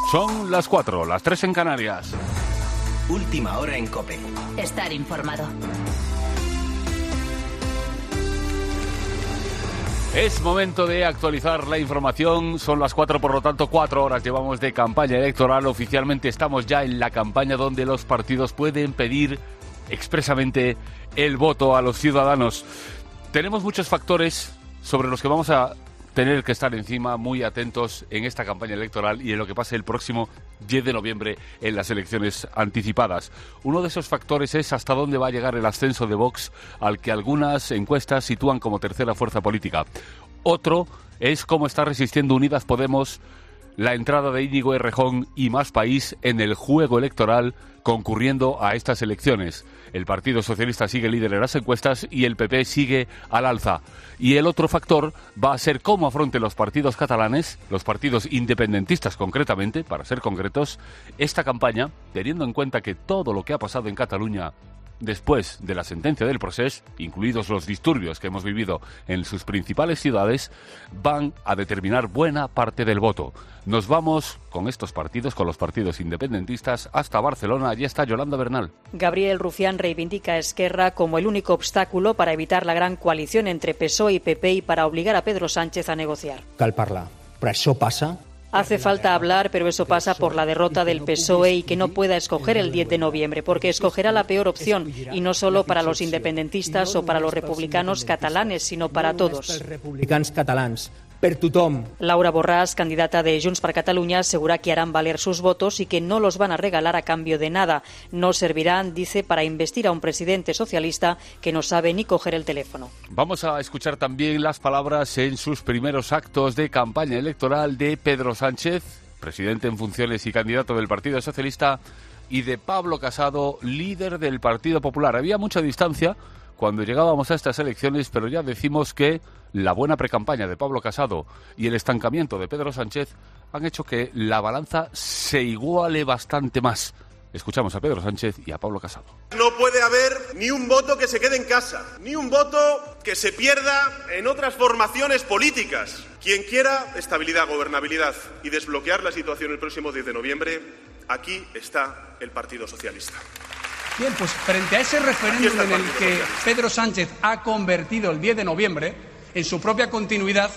Son las 4, las 3 en Canarias. Última hora en COPE. Estar informado. Es momento de actualizar la información. Son las 4, por lo tanto 4 horas llevamos de campaña electoral. Oficialmente estamos ya en la campaña donde los partidos pueden pedir expresamente el voto a los ciudadanos. Tenemos muchos factores sobre los que vamos a tener que estar encima, muy atentos en esta campaña electoral y en lo que pase el próximo 10 de noviembre en las elecciones anticipadas. Uno de esos factores es hasta dónde va a llegar el ascenso de Vox, al que algunas encuestas sitúan como tercera fuerza política. Otro es cómo está resistiendo Unidas Podemos la entrada de Íñigo Errejón y Más País en el juego electoral concurriendo a estas elecciones. El Partido Socialista sigue líder en las encuestas y el PP sigue al alza. Y el otro factor va a ser cómo afronten los partidos catalanes, los partidos independentistas concretamente, para ser concretos, esta campaña, teniendo en cuenta que todo lo que ha pasado en Cataluña después de la sentencia del Procés, incluidos los disturbios que hemos vivido en sus principales ciudades, van a determinar buena parte del voto. Nos vamos con estos partidos, con los partidos independentistas, hasta Barcelona. Allí está Yolanda Bernal. Gabriel Rufián reivindica a Esquerra como el único obstáculo para evitar la gran coalición entre PSOE y PP y para obligar a Pedro Sánchez a negociar. Cal parlar, però això passa. Hace falta hablar, pero eso pasa por la derrota del PSOE y que no pueda escoger el 10 de noviembre, porque escogerá la peor opción, y no solo para los independentistas o para los republicanos catalanes, sino para todos. Republicans catalans, per tothom. Laura Borràs, candidata de Junts per Catalunya, asegura que harán valer sus votos y que no los van a regalar a cambio de nada. No servirán, dice, para investir a un presidente socialista que no sabe ni coger el teléfono. Vamos a escuchar también las palabras en sus primeros actos de campaña electoral de Pedro Sánchez, presidente en funciones y candidato del Partido Socialista, y de Pablo Casado, líder del Partido Popular. Había mucha distancia cuando llegábamos a estas elecciones, pero ya decimos que la buena precampaña de Pablo Casado y el estancamiento de Pedro Sánchez han hecho que la balanza se iguale bastante más. Escuchamos a Pedro Sánchez y a Pablo Casado. No puede haber ni un voto que se quede en casa, ni un voto que se pierda en otras formaciones políticas. Quien quiera estabilidad, gobernabilidad y desbloquear la situación el próximo 10 de noviembre, aquí está el Partido Socialista. Bien, pues frente a ese referéndum en el que Pedro Sánchez ha convertido el 10 de noviembre en su propia continuidad,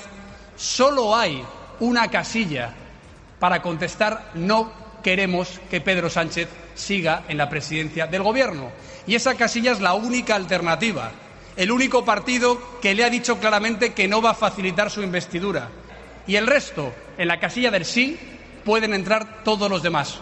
solo hay una casilla para contestar: no queremos que Pedro Sánchez siga en la presidencia del Gobierno. Y esa casilla es la única alternativa, el único partido que le ha dicho claramente que no va a facilitar su investidura. Y el resto, en la casilla del sí, pueden entrar todos los demás.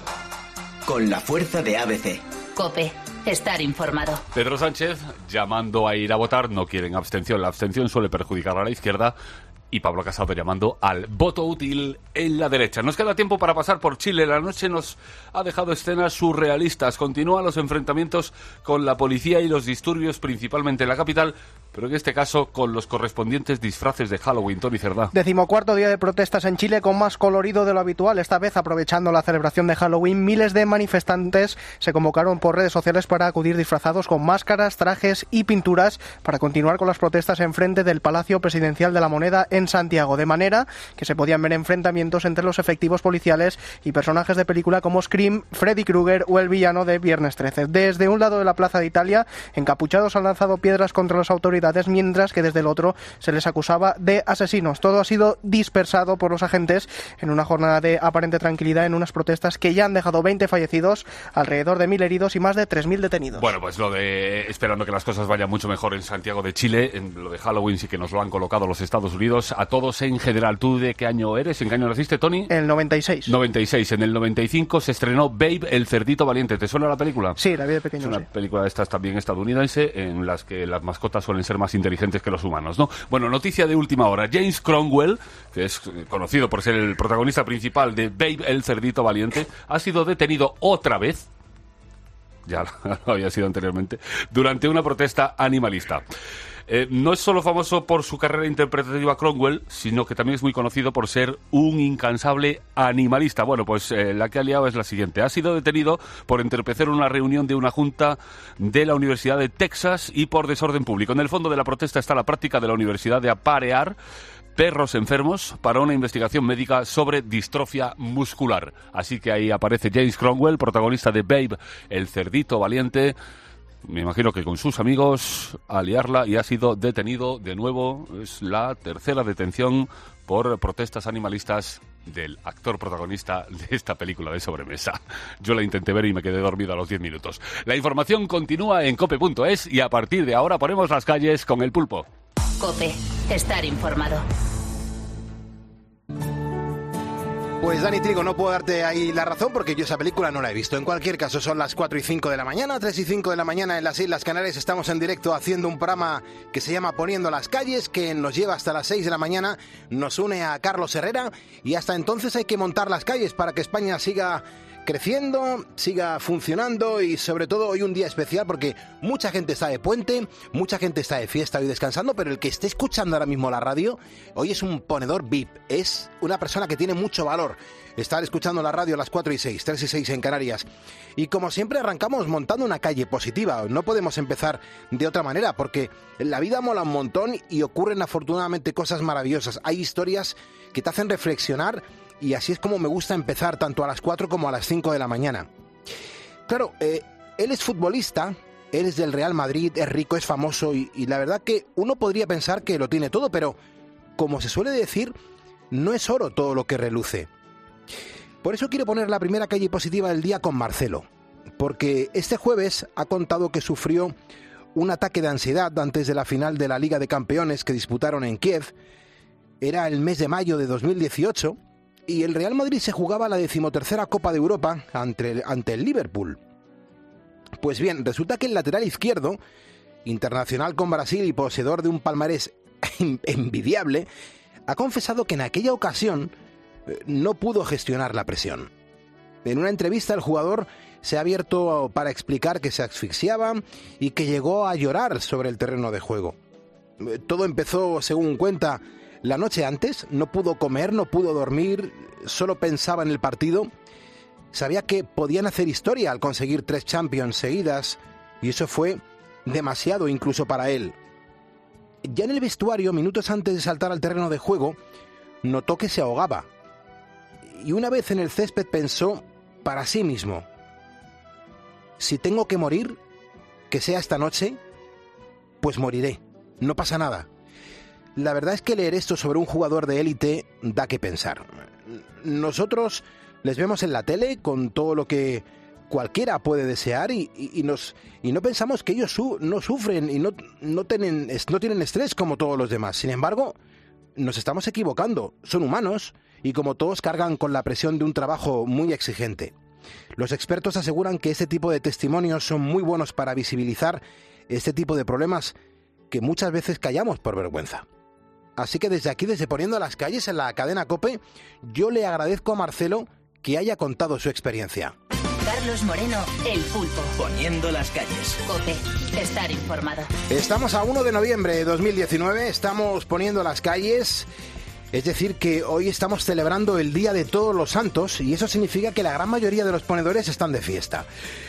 Con la fuerza de ABC. COPE. Estar informado. Pedro Sánchez llamando a ir a votar, no quieren abstención. La abstención suele perjudicar a la izquierda. Y Pablo Casado llamando al voto útil en la derecha. Nos queda tiempo para pasar por Chile. La noche nos ha dejado escenas surrealistas. Continúan los enfrentamientos con la policía y los disturbios, principalmente en la capital, pero en este caso con los correspondientes disfraces de Halloween. Tony Cerdá. 14º día de protestas en Chile, con más colorido de lo habitual. Esta vez, aprovechando la celebración de Halloween, miles de manifestantes se convocaron por redes sociales para acudir disfrazados con máscaras, trajes y pinturas para continuar con las protestas en frente del Palacio Presidencial de la Moneda en Santiago, de manera que se podían ver enfrentamientos entre los efectivos policiales y personajes de película como Scream, Freddy Krueger o el villano de Viernes 13. Desde un lado de la Plaza de Italia, encapuchados han lanzado piedras contra las autoridades, mientras que desde el otro se les acusaba de asesinos. Todo ha sido dispersado por los agentes en una jornada de aparente tranquilidad en unas protestas que ya han dejado 20 fallecidos, alrededor de 1.000 heridos y más de 3.000 detenidos. Bueno, pues lo de esperando que las cosas vayan mucho mejor en Santiago de Chile, en lo de Halloween sí que nos lo han colocado los Estados Unidos. A todos en general. ¿Tú de qué año eres? ¿En qué año naciste, Tony? El 96. 96. En el 95 se estrenó Babe, el cerdito valiente. ¿Te suena la película? Sí, la vi de pequeño. Es una película de estas también estadounidense, en las que las mascotas suelen ser más inteligentes que los humanos, ¿no? Bueno, noticia de última hora. James Cromwell, que es conocido por ser el protagonista principal de Babe, el cerdito valiente, ha sido detenido otra vez, ya lo había sido anteriormente, durante una protesta animalista. No es solo famoso por su carrera interpretativa Cromwell, sino que también es muy conocido por ser un incansable animalista. Bueno, pues la que ha liado es la siguiente. Ha sido detenido por entorpecer una reunión de una junta de la Universidad de Texas y por desorden público. En el fondo de la protesta está la práctica de la universidad de aparear perros enfermos para una investigación médica sobre distrofia muscular. Así que ahí aparece James Cromwell, protagonista de Babe, el cerdito valiente. Me imagino que con sus amigos a liarla, y ha sido detenido de nuevo. Es la tercera detención por protestas animalistas del actor protagonista de esta película de sobremesa. Yo la intenté ver y me quedé dormido a los 10 minutos. La información continúa en cope.es y a partir de ahora ponemos las calles con el Pulpo. Cope, estar informado. Pues Dani Trigo, no puedo darte ahí la razón porque yo esa película no la he visto. En cualquier caso, son las 4 y 5 de la mañana, 3 y 5 de la mañana en las Islas Canarias. Estamos en directo haciendo un programa que se llama Poniendo las calles, que nos lleva hasta las 6 de la mañana, nos une a Carlos Herrera y hasta entonces hay que montar las calles para que España siga creciendo, siga funcionando y sobre todo hoy un día especial porque mucha gente está de puente, mucha gente está de fiesta hoy descansando, pero el que esté escuchando ahora mismo la radio, hoy es un ponedor VIP, es una persona que tiene mucho valor estar escuchando la radio a las 4 y 6, 3 y 6 en Canarias. Y como siempre arrancamos montando una calle positiva, no podemos empezar de otra manera porque la vida mola un montón y ocurren afortunadamente cosas maravillosas, hay historias que te hacen reflexionar. Y así es como me gusta empezar tanto a las 4 como a las 5 de la mañana. Claro, él es futbolista, él es del Real Madrid, es rico, es famoso y la verdad que uno podría pensar que lo tiene todo, pero como se suele decir, no es oro todo lo que reluce. Por eso quiero poner la primera calle positiva del día con Marcelo, porque este jueves ha contado que sufrió un ataque de ansiedad antes de la final de la Liga de Campeones que disputaron en Kiev. Era el mes de mayo de 2018. Y el Real Madrid se jugaba la 13ª Copa de Europa ante el Liverpool. Pues bien, resulta que el lateral izquierdo, internacional con Brasil y poseedor de un palmarés envidiable, ha confesado que en aquella ocasión no pudo gestionar la presión. En una entrevista el jugador se ha abierto para explicar que se asfixiaba y que llegó a llorar sobre el terreno de juego. Todo empezó, según cuenta, la noche antes, no pudo comer, no pudo dormir, solo pensaba en el partido. Sabía que podían hacer historia al conseguir 3 Champions seguidas y eso fue demasiado incluso para él. Ya en el vestuario, minutos antes de saltar al terreno de juego, notó que se ahogaba. Y una vez en el césped pensó para sí mismo: si tengo que morir, que sea esta noche, pues moriré, no pasa nada. La verdad es que leer esto sobre un jugador de élite da que pensar. Nosotros les vemos en la tele con todo lo que cualquiera puede desear y no pensamos que ellos no sufren y no tienen estrés como todos los demás. Sin embargo, nos estamos equivocando. Son humanos y como todos cargan con la presión de un trabajo muy exigente. Los expertos aseguran que este tipo de testimonios son muy buenos para visibilizar este tipo de problemas que muchas veces callamos por vergüenza. Así que desde aquí, desde Poniendo las Calles en la cadena COPE, yo le agradezco a Marcelo que haya contado su experiencia. Carlos Moreno, El Pulpo. Poniendo las calles. COPE, estar informado. Estamos a 1 de noviembre de 2019, estamos poniendo las calles. Es decir, que hoy estamos celebrando el Día de Todos los Santos y eso significa que la gran mayoría de los ponedores están de fiesta.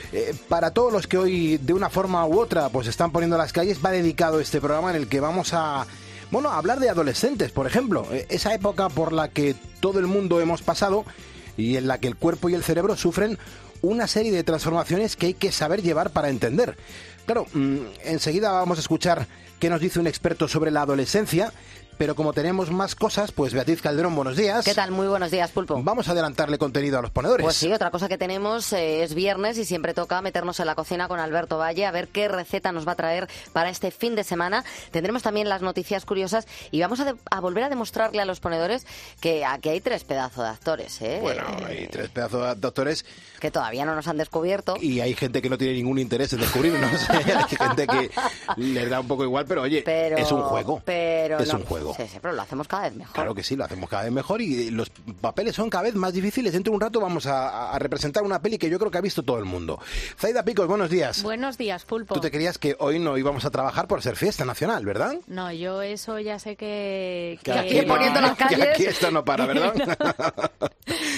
Para todos los que hoy, de una forma u otra, pues están poniendo las calles, va dedicado este programa en el que vamos a hablar de adolescentes, por ejemplo. Esa época por la que todo el mundo hemos pasado y en la que el cuerpo y el cerebro sufren una serie de transformaciones que hay que saber llevar para entender. Claro, enseguida vamos a escuchar qué nos dice un experto sobre la adolescencia, pero como tenemos más cosas, pues Beatriz Calderón, buenos días. ¿Qué tal? Muy buenos días, Pulpo. Vamos a adelantarle contenido a los ponedores. Pues sí, otra cosa que tenemos es viernes y siempre toca meternos en la cocina con Alberto Valle a ver qué receta nos va a traer para este fin de semana. Tendremos también las noticias curiosas y vamos a volver a demostrarle a los ponedores que aquí hay 3 pedazos de actores. Bueno, hay 3 pedazos de actores que todavía no nos han descubierto. Y hay gente que no tiene ningún interés en descubrirnos. Hay gente que les da un poco igual, pero oye, es un juego. Es un juego. Sí, pero lo hacemos cada vez mejor. Claro que sí, lo hacemos cada vez mejor y los papeles son cada vez más difíciles. Dentro de un rato vamos a representar una peli que yo creo que ha visto todo el mundo. Zaida Picos, buenos días. Buenos días, Pulpo. Tú te creías que hoy no íbamos a trabajar por ser fiesta nacional, ¿verdad? No, yo eso ya sé que aquí poniendo las calles. Que aquí esto no para, ¿verdad?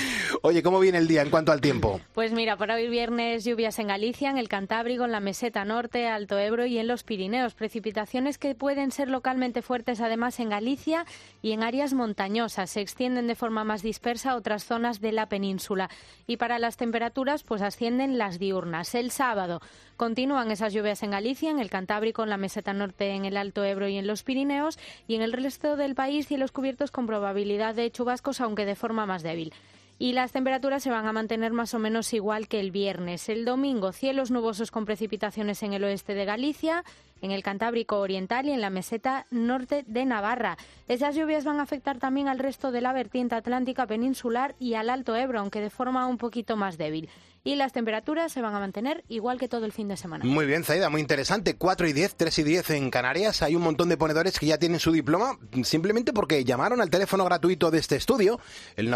Oye, ¿cómo viene el día en cuanto al tiempo? Pues mira, para hoy viernes lluvias en Galicia, en el Cantábrico, en la Meseta Norte, Alto Ebro y en los Pirineos. Precipitaciones que pueden ser localmente fuertes además en Galicia y en áreas montañosas. Se extienden de forma más dispersa a otras zonas de la península. Y para las temperaturas, pues ascienden las diurnas. El sábado continúan esas lluvias en Galicia, en el Cantábrico, en la Meseta Norte, en el Alto Ebro y en los Pirineos. Y en el resto del país, cielos cubiertos con probabilidad de chubascos, aunque de forma más débil. Y las temperaturas se van a mantener más o menos igual que el viernes. El domingo, cielos nubosos con precipitaciones en el oeste de Galicia, en el Cantábrico Oriental y en la Meseta Norte de Navarra. Esas lluvias van a afectar también al resto de la vertiente atlántica peninsular y al Alto Ebro, aunque de forma un poquito más débil. Y las temperaturas se van a mantener igual que todo el fin de semana. Muy bien, Zaida, muy interesante. 4 y 10, 3 y 10 en Canarias. Hay un montón de ponedores que ya tienen su diploma simplemente porque llamaron al teléfono gratuito de este estudio, el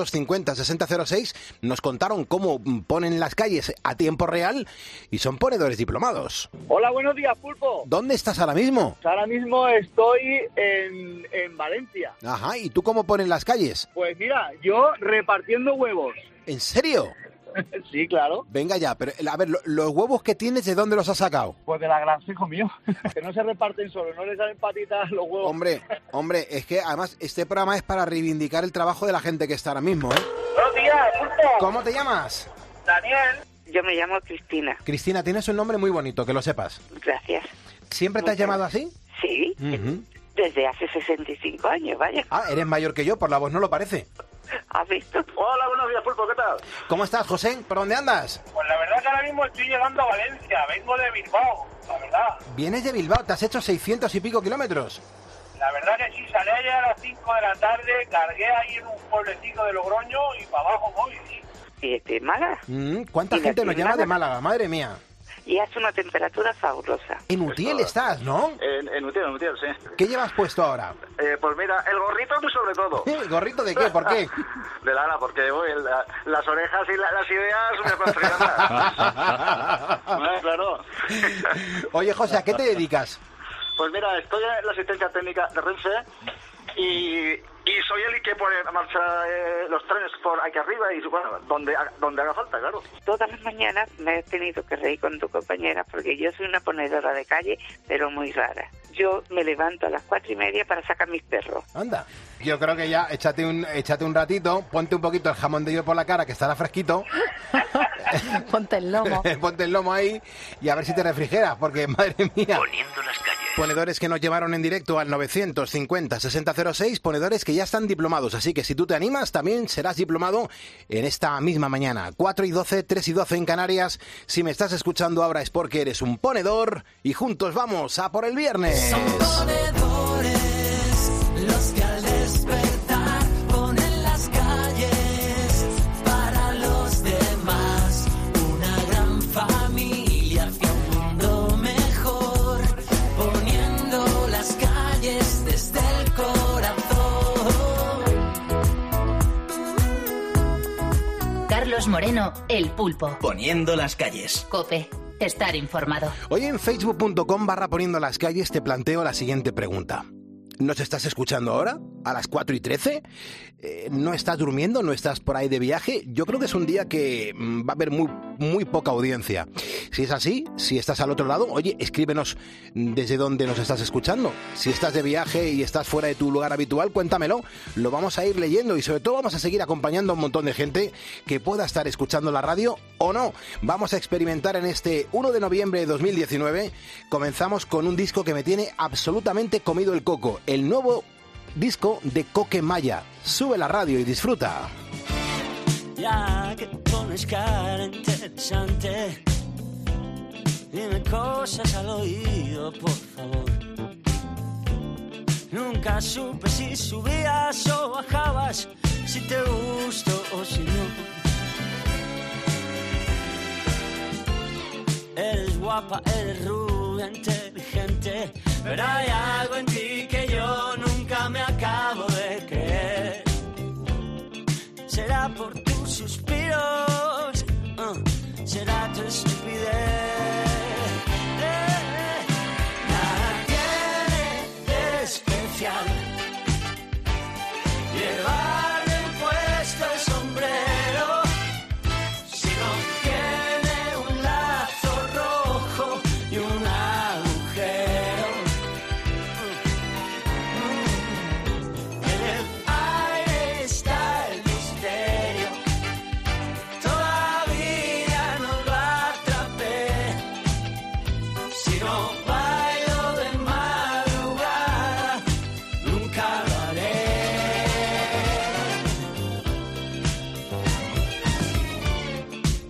950-6006. Nos contaron cómo ponen las calles a tiempo real y son ponedores diplomados. Hola, buenos días, Pulpo. ¿Dónde estás ahora mismo? Ahora mismo estoy en Valencia. Ajá, ¿y tú cómo pones las calles? Pues mira, yo repartiendo huevos. ¿En serio? Sí, claro. Venga ya, pero a ver, los huevos que tienes, ¿de dónde los has sacado? Pues de la granja, hijo mío. Que no se reparten solo, no les salen patitas los huevos. Hombre, es que además este programa es para reivindicar el trabajo de la gente que está ahora mismo, ¿eh? Buenos días, Pulpo. ¿Cómo te llamas? Daniel. Yo me llamo Cristina. Cristina, tienes un nombre muy bonito, que lo sepas. Gracias. ¿Siempre te has llamado así? Sí, desde hace 65 años, vaya. Ah, eres mayor que yo, por la voz no lo parece. ¿Has visto? Hola, buenos días, Pulpo, ¿qué tal? ¿Cómo estás, José? ¿Por dónde andas? Pues la verdad que ahora mismo estoy llegando a Valencia, vengo de Bilbao, la verdad. ¿Vienes de Bilbao? ¿Te has hecho 600 y pico kilómetros? La verdad que sí, salí ayer a las 5 de la tarde, cargué ahí en un pueblecito de Logroño y para abajo voy, sí. ¿Y de Málaga? ¿Cuánta gente nos llama de Málaga? Madre mía. Y hace una temperatura fabulosa. En Utiel estás, ¿no? En Utiel, sí. ¿Qué llevas puesto ahora? Pues mira, el gorrito sobre todo. ¿El gorrito de qué? ¿Por qué? De lana, porque las orejas y las ideas me van fregando. Claro. Oye, José, ¿a qué te dedicas? Pues mira, estoy en la asistencia técnica de Renfe y soy el que pone en marcha los trenes por aquí arriba y bueno, donde haga falta, claro. Todas las mañanas me he tenido que reír con tu compañera porque yo soy una ponedora de calle, pero muy rara. Yo me levanto a las 4:30 para sacar mis perros. Anda, yo creo que ya échate un ratito, ponte un poquito el jamón de yo por la cara, que estará fresquito. Ponte el lomo. Ponte el lomo ahí y a ver si te refrigeras, porque madre mía. Poniendo las calles. Ponedores que nos llevaron en directo al 950-6006, ponedores que ya están diplomados, así que si tú te animas también serás diplomado en esta misma mañana. 4 y 12, 3 y 12 en Canarias. Si me estás escuchando ahora es porque eres un ponedor y juntos vamos a por el viernes. Son ponedores los que al despertar ponen las calles para los demás. Una gran familia hacia un mundo mejor, poniendo las calles desde el corazón. Carlos Moreno, El Pulpo. Poniendo las calles. COPE. Estar informado. Hoy en facebook.com/poniendo las calles te planteo la siguiente pregunta. ¿Nos estás escuchando ahora? ¿A las 4 y 13? ¿No estás durmiendo? ¿No estás por ahí de viaje? Yo creo que es un día que va a haber muy poca audiencia. Si es así, si estás al otro lado, oye, escríbenos desde dónde nos estás escuchando. Si estás de viaje y estás fuera de tu lugar habitual, cuéntamelo. Lo vamos a ir leyendo y sobre todo vamos a seguir acompañando a un montón de gente que pueda estar escuchando la radio o no. Vamos a experimentar en este 1 de noviembre de 2019. Comenzamos con un disco que me tiene absolutamente comido el coco. El nuevo disco de Coque Maya. Sube la radio y disfruta. Ya que pones cara interesante, dime cosas al oído, por favor. Nunca supe si subías o bajabas, si te gusto o si no. Eres guapa, eres rubia, inteligente, pero hay algo en ti que yo nunca me acabo de creer. Será por tus suspiros, será tu estupidez. Nada tiene de especial llevar bien puesto el sombrero.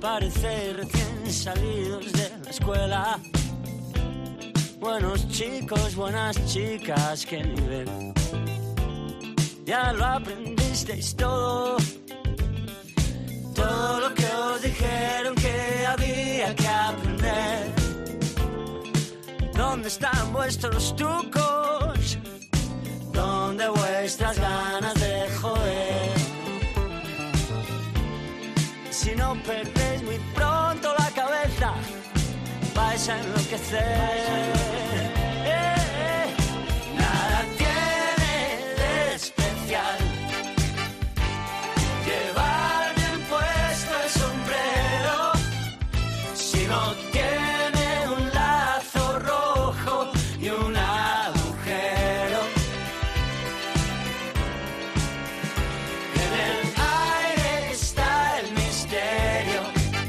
parece recién salidos de la escuela. Buenos chicos, buenas chicas, qué nivel. Ya lo aprendisteis todo. Todo lo que os dijeron que había que aprender. ¿Dónde están vuestros trucos? ¿Dónde vuestras ganas de joder? Si no perdéis muy pronto la cabeza, vais a enloquecer. Nada tiene de especial llevar bien puesto el sombrero si no tiene un lazo rojo y un agujero. En el aire está el misterio,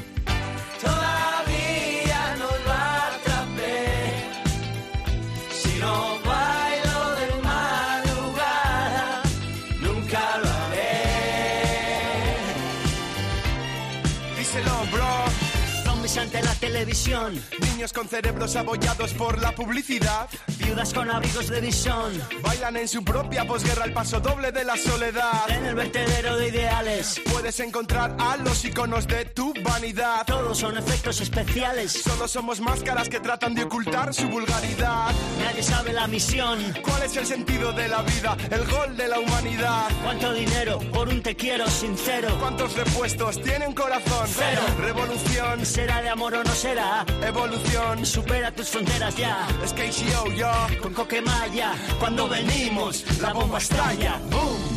todavía no lo atrapé. Si no bailo de madrugada, nunca lo haré. Díselo, bro. Zombies ante la televisión, Niños con cerebros abollados por la publicidad, viudas con abrigos de visón, bailan en su propia posguerra el paso doble de la soledad. en el vertedero de ideales. Puedes encontrar a los iconos de tu vanidad. Todos son efectos especiales. Solo somos máscaras que tratan de ocultar su vulgaridad. Nadie sabe la misión. ¿Cuál es el sentido de la vida? El gol de la humanidad. ¿Cuánto dinero por un te quiero sincero? ¿Cuántos repuestos tiene un corazón? Cero. Revolución. ¿Será de amor o no será? Evolución. Supera tus fronteras ya. Es KCO, yo. Con Coquemaya, cuando venimos, la bomba estalla. ¡Boom!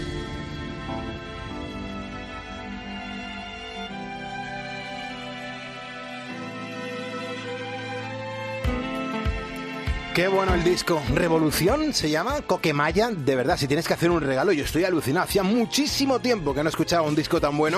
Qué bueno el disco. Revolución se llama, Coquemaya. De verdad, si tienes que hacer un regalo, yo estoy alucinado. Hacía muchísimo tiempo que no escuchaba un disco tan bueno.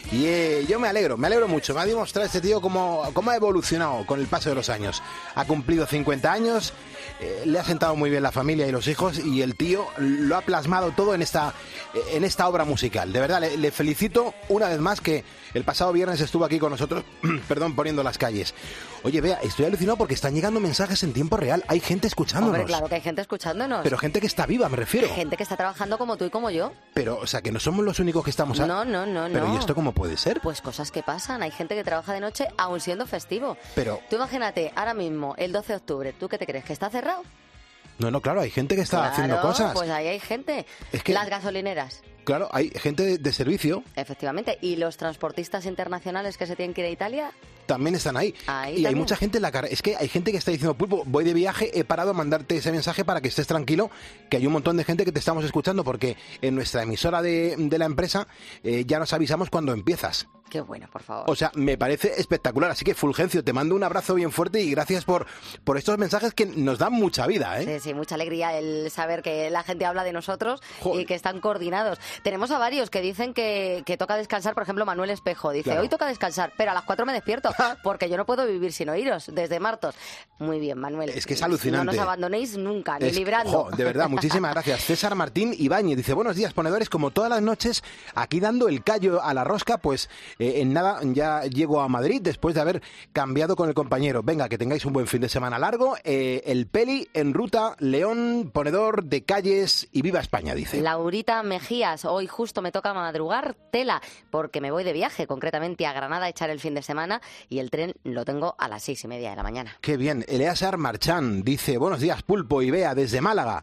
Y yo me alegro mucho. Me ha demostrado este tío cómo ha evolucionado con el paso de los años. Ha cumplido 50 años, le ha sentado muy bien la familia y los hijos. Y el tío lo ha plasmado todo en esta obra musical. De verdad, le felicito una vez más que el pasado viernes estuvo aquí con nosotros, poniendo las calles. Oye, Bea, estoy alucinado porque están llegando mensajes en tiempo real. Hay gente escuchándonos. Hombre, claro que hay gente escuchándonos. Pero gente que está viva, me refiero. Gente que está trabajando como tú y como yo. Pero, o sea, que no somos los únicos que estamos... No. Pero ¿y esto cómo puede ser? Pues cosas que pasan. Hay gente que trabaja de noche aún siendo festivo. Pero... Tú imagínate, ahora mismo, el 12 de octubre, ¿tú qué te crees? ¿Que está cerrado? No, claro, hay gente que está haciendo cosas. Pues ahí hay gente. Es que... Las gasolineras. Claro, hay gente de servicio. Efectivamente. ¿Y los transportistas internacionales que se tienen que ir a Italia? También están ahí. Y hay mucha gente en la carretera. Es que hay gente que está diciendo, Pulpo, voy de viaje, he parado a mandarte ese mensaje para que estés tranquilo, que hay un montón de gente que te estamos escuchando, porque en nuestra emisora de la empresa ya nos avisamos cuando empiezas. Qué bueno, por favor. O sea, me parece espectacular. Así que, Fulgencio, te mando un abrazo bien fuerte y gracias por estos mensajes que nos dan mucha vida, ¿eh? Sí, mucha alegría el saber que la gente habla de nosotros. Joder. Y que están coordinados. Tenemos a varios que dicen que toca descansar. Por ejemplo, Manuel Espejo dice, claro, hoy toca descansar, pero a las 4 me despierto, porque yo no puedo vivir sin oíros, desde Martos. Muy bien, Manuel. Es que es alucinante. No nos abandonéis nunca, ni librando. De verdad, muchísimas gracias. César Martín Ibáñez dice, buenos días, ponedores, como todas las noches, aquí dando el callo a la rosca, pues en nada ya llego a Madrid después de haber cambiado con el compañero. Venga, que tengáis un buen fin de semana largo. El Peli en ruta, León, ponedor de calles y viva España, dice. Laurita Mejías, hoy justo me toca madrugar, tela, porque me voy de viaje, concretamente a Granada a echar el fin de semana y el tren lo tengo a las 6:30 de la mañana. Qué bien. Eleazar Marchán dice, buenos días, Pulpo y Bea, desde Málaga.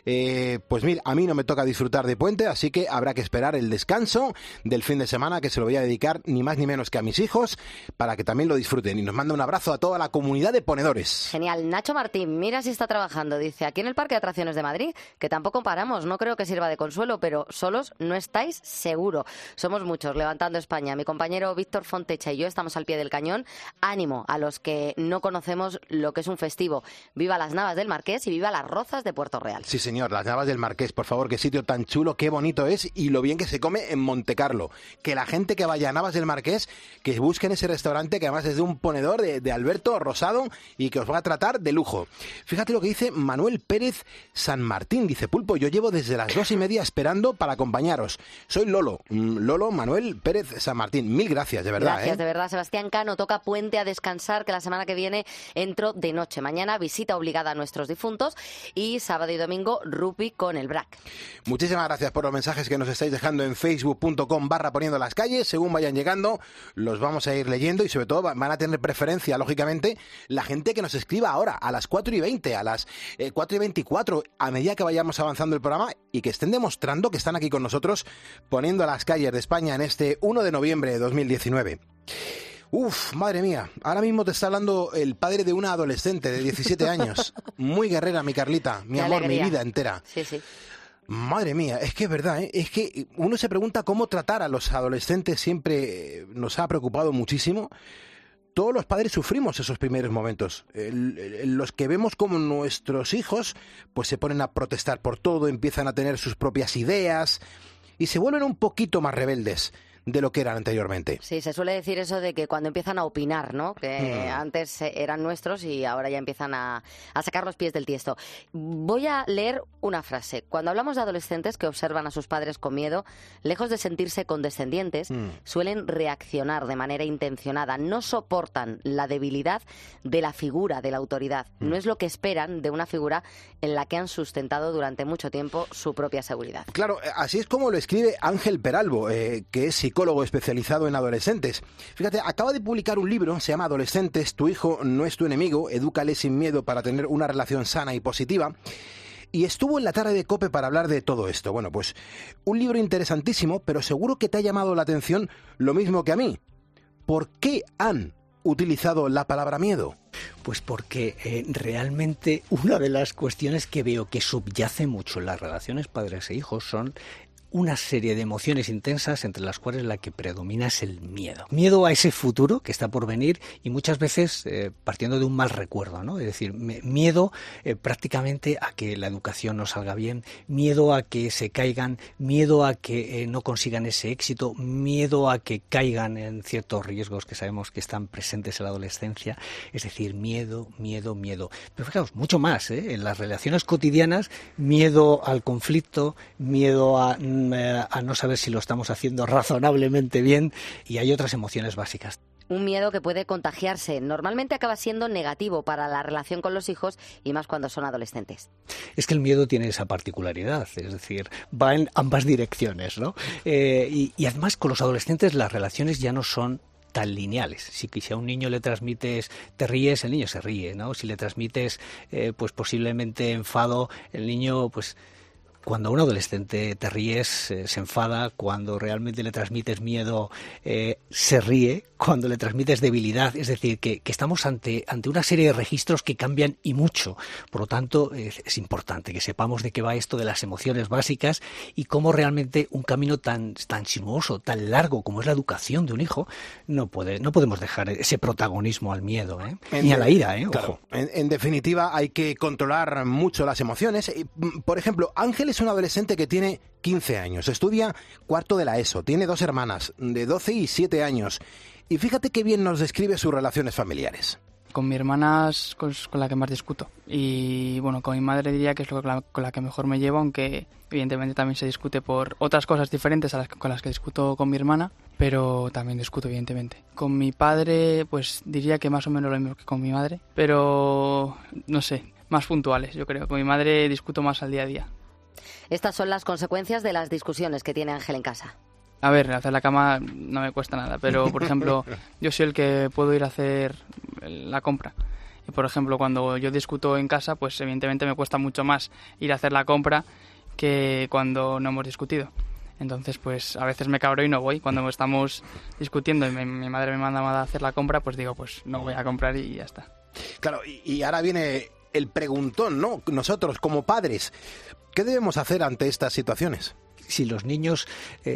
Pues mira, a mí no me toca disfrutar de puente, así que habrá que esperar el descanso del fin de semana, que se lo voy a dedicar ni más ni menos que a mis hijos, para que también lo disfruten. Y nos manda un abrazo a toda la comunidad de ponedores. Genial. Nacho Martín, mira si está trabajando. Dice, aquí en el Parque de Atracciones de Madrid, que tampoco paramos, no creo que sirva de consuelo, pero solos no estáis seguro. Somos muchos levantando España. Mi compañero Víctor Fontecha y yo estamos al pie del cañón. Ánimo a los que no conocemos lo que es un festivo. Viva las Navas del Marqués y viva las Rozas de Puerto Real. Sí, señor, las Navas del Marqués, por favor, qué sitio tan chulo, qué bonito es y lo bien que se come en Montecarlo. Que la gente que vaya a Navas Palmas del Marqués, que busquen ese restaurante que además es de un ponedor de Alberto Rosado y que os va a tratar de lujo. Fíjate lo que dice Manuel Pérez San Martín. Dice: Pulpo, yo llevo desde las 2:30 esperando para acompañaros. Soy Lolo. Lolo Manuel Pérez San Martín. Mil gracias, de verdad. Gracias, de verdad. Sebastián Cano, toca puente a descansar, que la semana que viene entro de noche. Mañana visita obligada a nuestros difuntos y sábado y domingo rugby con el BRAC. Muchísimas gracias por los mensajes que nos estáis dejando en facebook.com/poniendo las calles. Según vayan llegando, los vamos a ir leyendo y sobre todo van a tener preferencia, lógicamente, la gente que nos escriba ahora, a las 4:20, a las 4:24, a medida que vayamos avanzando el programa y que estén demostrando que están aquí con nosotros poniendo las calles de España en este 1 de noviembre de 2019. Uf, madre mía, ahora mismo te está hablando el padre de una adolescente de 17 años. Muy guerrera, mi Carlita, mi amor, alegría. mi vida entera. Sí, sí. Madre mía, es que es verdad, ¿eh? Es que uno se pregunta cómo tratar a los adolescentes, siempre nos ha preocupado muchísimo. Todos los padres sufrimos esos primeros momentos. Los que vemos como nuestros hijos pues se ponen a protestar por todo, empiezan a tener sus propias ideas y se vuelven un poquito más rebeldes de lo que eran anteriormente. Sí, se suele decir eso de que cuando empiezan a opinar, ¿no? Que antes eran nuestros y ahora ya empiezan a sacar los pies del tiesto. Voy a leer una frase. Cuando hablamos de adolescentes que observan a sus padres con miedo, lejos de sentirse condescendientes, suelen reaccionar de manera intencionada. No soportan la debilidad de la figura de la autoridad. No es lo que esperan de una figura en la que han sustentado durante mucho tiempo su propia seguridad. Claro, así es como lo escribe Ángel Peralbo, que es psicólogo especializado en adolescentes. Fíjate, acaba de publicar un libro, se llama Adolescentes, tu hijo no es tu enemigo, edúcale sin miedo para tener una relación sana y positiva. Y estuvo en la tarde de COPE para hablar de todo esto. Bueno, pues un libro interesantísimo, pero seguro que te ha llamado la atención lo mismo que a mí. ¿Por qué han utilizado la palabra miedo? Pues porque realmente una de las cuestiones que veo que subyace mucho en las relaciones padres e hijos son una serie de emociones intensas entre las cuales la que predomina es el miedo. Miedo a ese futuro que está por venir y muchas veces partiendo de un mal recuerdo, ¿no? Es decir, miedo prácticamente a que la educación no salga bien, miedo a que se caigan, miedo a que no consigan ese éxito, miedo a que caigan en ciertos riesgos que sabemos que están presentes en la adolescencia. Es decir, miedo, miedo, miedo. Pero fijaos, mucho más, en las relaciones cotidianas, miedo al conflicto, miedo a no saber si lo estamos haciendo razonablemente bien, y hay otras emociones básicas. Un miedo que puede contagiarse. Normalmente acaba siendo negativo para la relación con los hijos y más cuando son adolescentes. Es que el miedo tiene esa particularidad, es decir, va en ambas direcciones, ¿no? Y además con los adolescentes las relaciones ya no son tan lineales. Si a un niño le transmites te ríes, el niño se ríe, ¿no? Si le transmites pues posiblemente enfado, el niño pues... Cuando a un adolescente te ríes, se enfada. Cuando realmente le transmites miedo, se ríe. Cuando le transmites debilidad, es decir, que estamos ante una serie de registros que cambian y mucho. Por lo tanto, es importante que sepamos de qué va esto de las emociones básicas y cómo realmente un camino tan sinuoso, tan largo como es la educación de un hijo, no podemos dejar ese protagonismo al miedo, ni a la ira, Claro. Ojo. En definitiva, hay que controlar mucho las emociones. Por ejemplo, Ángel es un adolescente que tiene 15 años, estudia cuarto de la ESO, tiene 2 hermanas de 12 y 7 años. Y fíjate qué bien nos describe sus relaciones familiares. Con mi hermana es con la que más discuto. Y bueno, con mi madre diría que es con la que mejor me llevo, aunque evidentemente también se discute por otras cosas diferentes con las que discuto con mi hermana, pero también discuto evidentemente. Con mi padre pues diría que más o menos lo mismo que con mi madre, pero no sé, más puntuales yo creo. Con mi madre discuto más al día a día. Estas son las consecuencias de las discusiones que tiene Ángel en casa. A ver, hacer la cama no me cuesta nada, pero por ejemplo, yo soy el que puedo ir a hacer la compra. Y por ejemplo, cuando yo discuto en casa, pues evidentemente me cuesta mucho más ir a hacer la compra que cuando no hemos discutido. Entonces, pues a veces me cabro y no voy. Cuando estamos discutiendo y mi madre me manda a hacer la compra, pues digo, pues no voy a comprar y ya está. Claro, y ahora viene el preguntón, ¿no? Nosotros, como padres, ¿qué debemos hacer ante estas situaciones? Si a los niños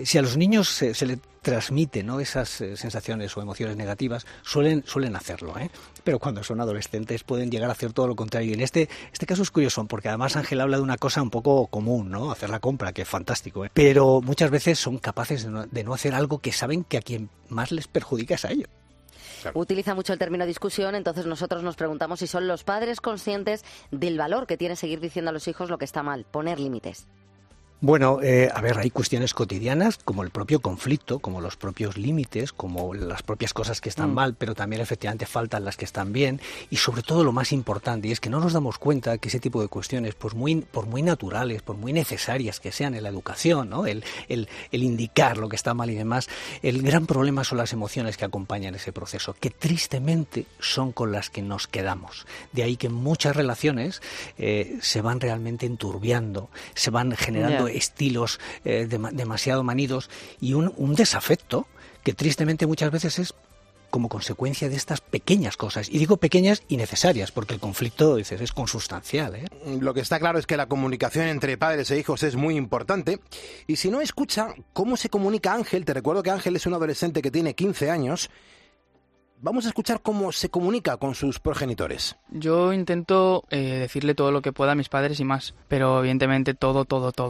se le transmite, ¿no?, esas sensaciones o emociones negativas, suelen hacerlo, pero cuando son adolescentes pueden llegar a hacer todo lo contrario. Y en este caso es curioso, porque además Ángel habla de una cosa un poco común, ¿no?, hacer la compra, que es fantástico, pero muchas veces son capaces de no hacer algo que saben que a quien más les perjudica es a ellos. Claro. Utiliza mucho el término discusión, entonces nosotros nos preguntamos si son los padres conscientes del valor que tiene seguir diciendo a los hijos lo que está mal, poner límites. Bueno, a ver, hay cuestiones cotidianas como el propio conflicto, como los propios límites, como las propias cosas que están mal, pero también efectivamente faltan las que están bien, y sobre todo lo más importante, y es que no nos damos cuenta que ese tipo de cuestiones, por muy naturales, por muy necesarias que sean en la educación, ¿no? el indicar lo que está mal y demás, el gran problema son las emociones que acompañan ese proceso, que tristemente son con las que nos quedamos. De ahí que muchas relaciones se van realmente enturbiando, se van generando estilos demasiado manidos y un desafecto que tristemente muchas veces es como consecuencia de estas pequeñas cosas. Y digo pequeñas y necesarias, porque el conflicto, dices, es consustancial, ¿eh? Lo que está claro es que la comunicación entre padres e hijos es muy importante. Y si no escucha cómo se comunica Ángel, te recuerdo que Ángel es un adolescente que tiene 15 años, vamos a escuchar cómo se comunica con sus progenitores. Yo intento decirle todo lo que pueda a mis padres y más, pero evidentemente todo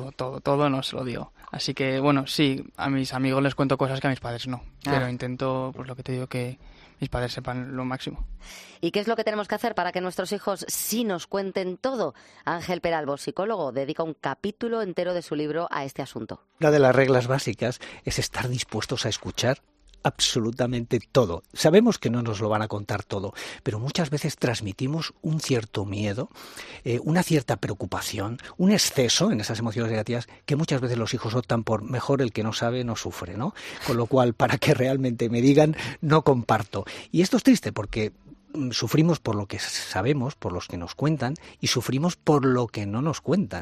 no se lo digo. Así que, bueno, sí, a mis amigos les cuento cosas que a mis padres no, pero intento, pues lo que te digo, que mis padres sepan lo máximo. ¿Y qué es lo que tenemos que hacer para que nuestros hijos sí nos cuenten todo? Ángel Peralbo, psicólogo, dedica un capítulo entero de su libro a este asunto. Una de las reglas básicas es estar dispuestos a escuchar absolutamente todo. Sabemos que no nos lo van a contar todo, pero muchas veces transmitimos un cierto miedo, una cierta preocupación, un exceso en esas emociones negativas que muchas veces los hijos optan por mejor el que no sabe no sufre, ¿no? Con lo cual, para que realmente me digan, no comparto. Y esto es triste porque sufrimos por lo que sabemos, por los que nos cuentan, y sufrimos por lo que no nos cuentan.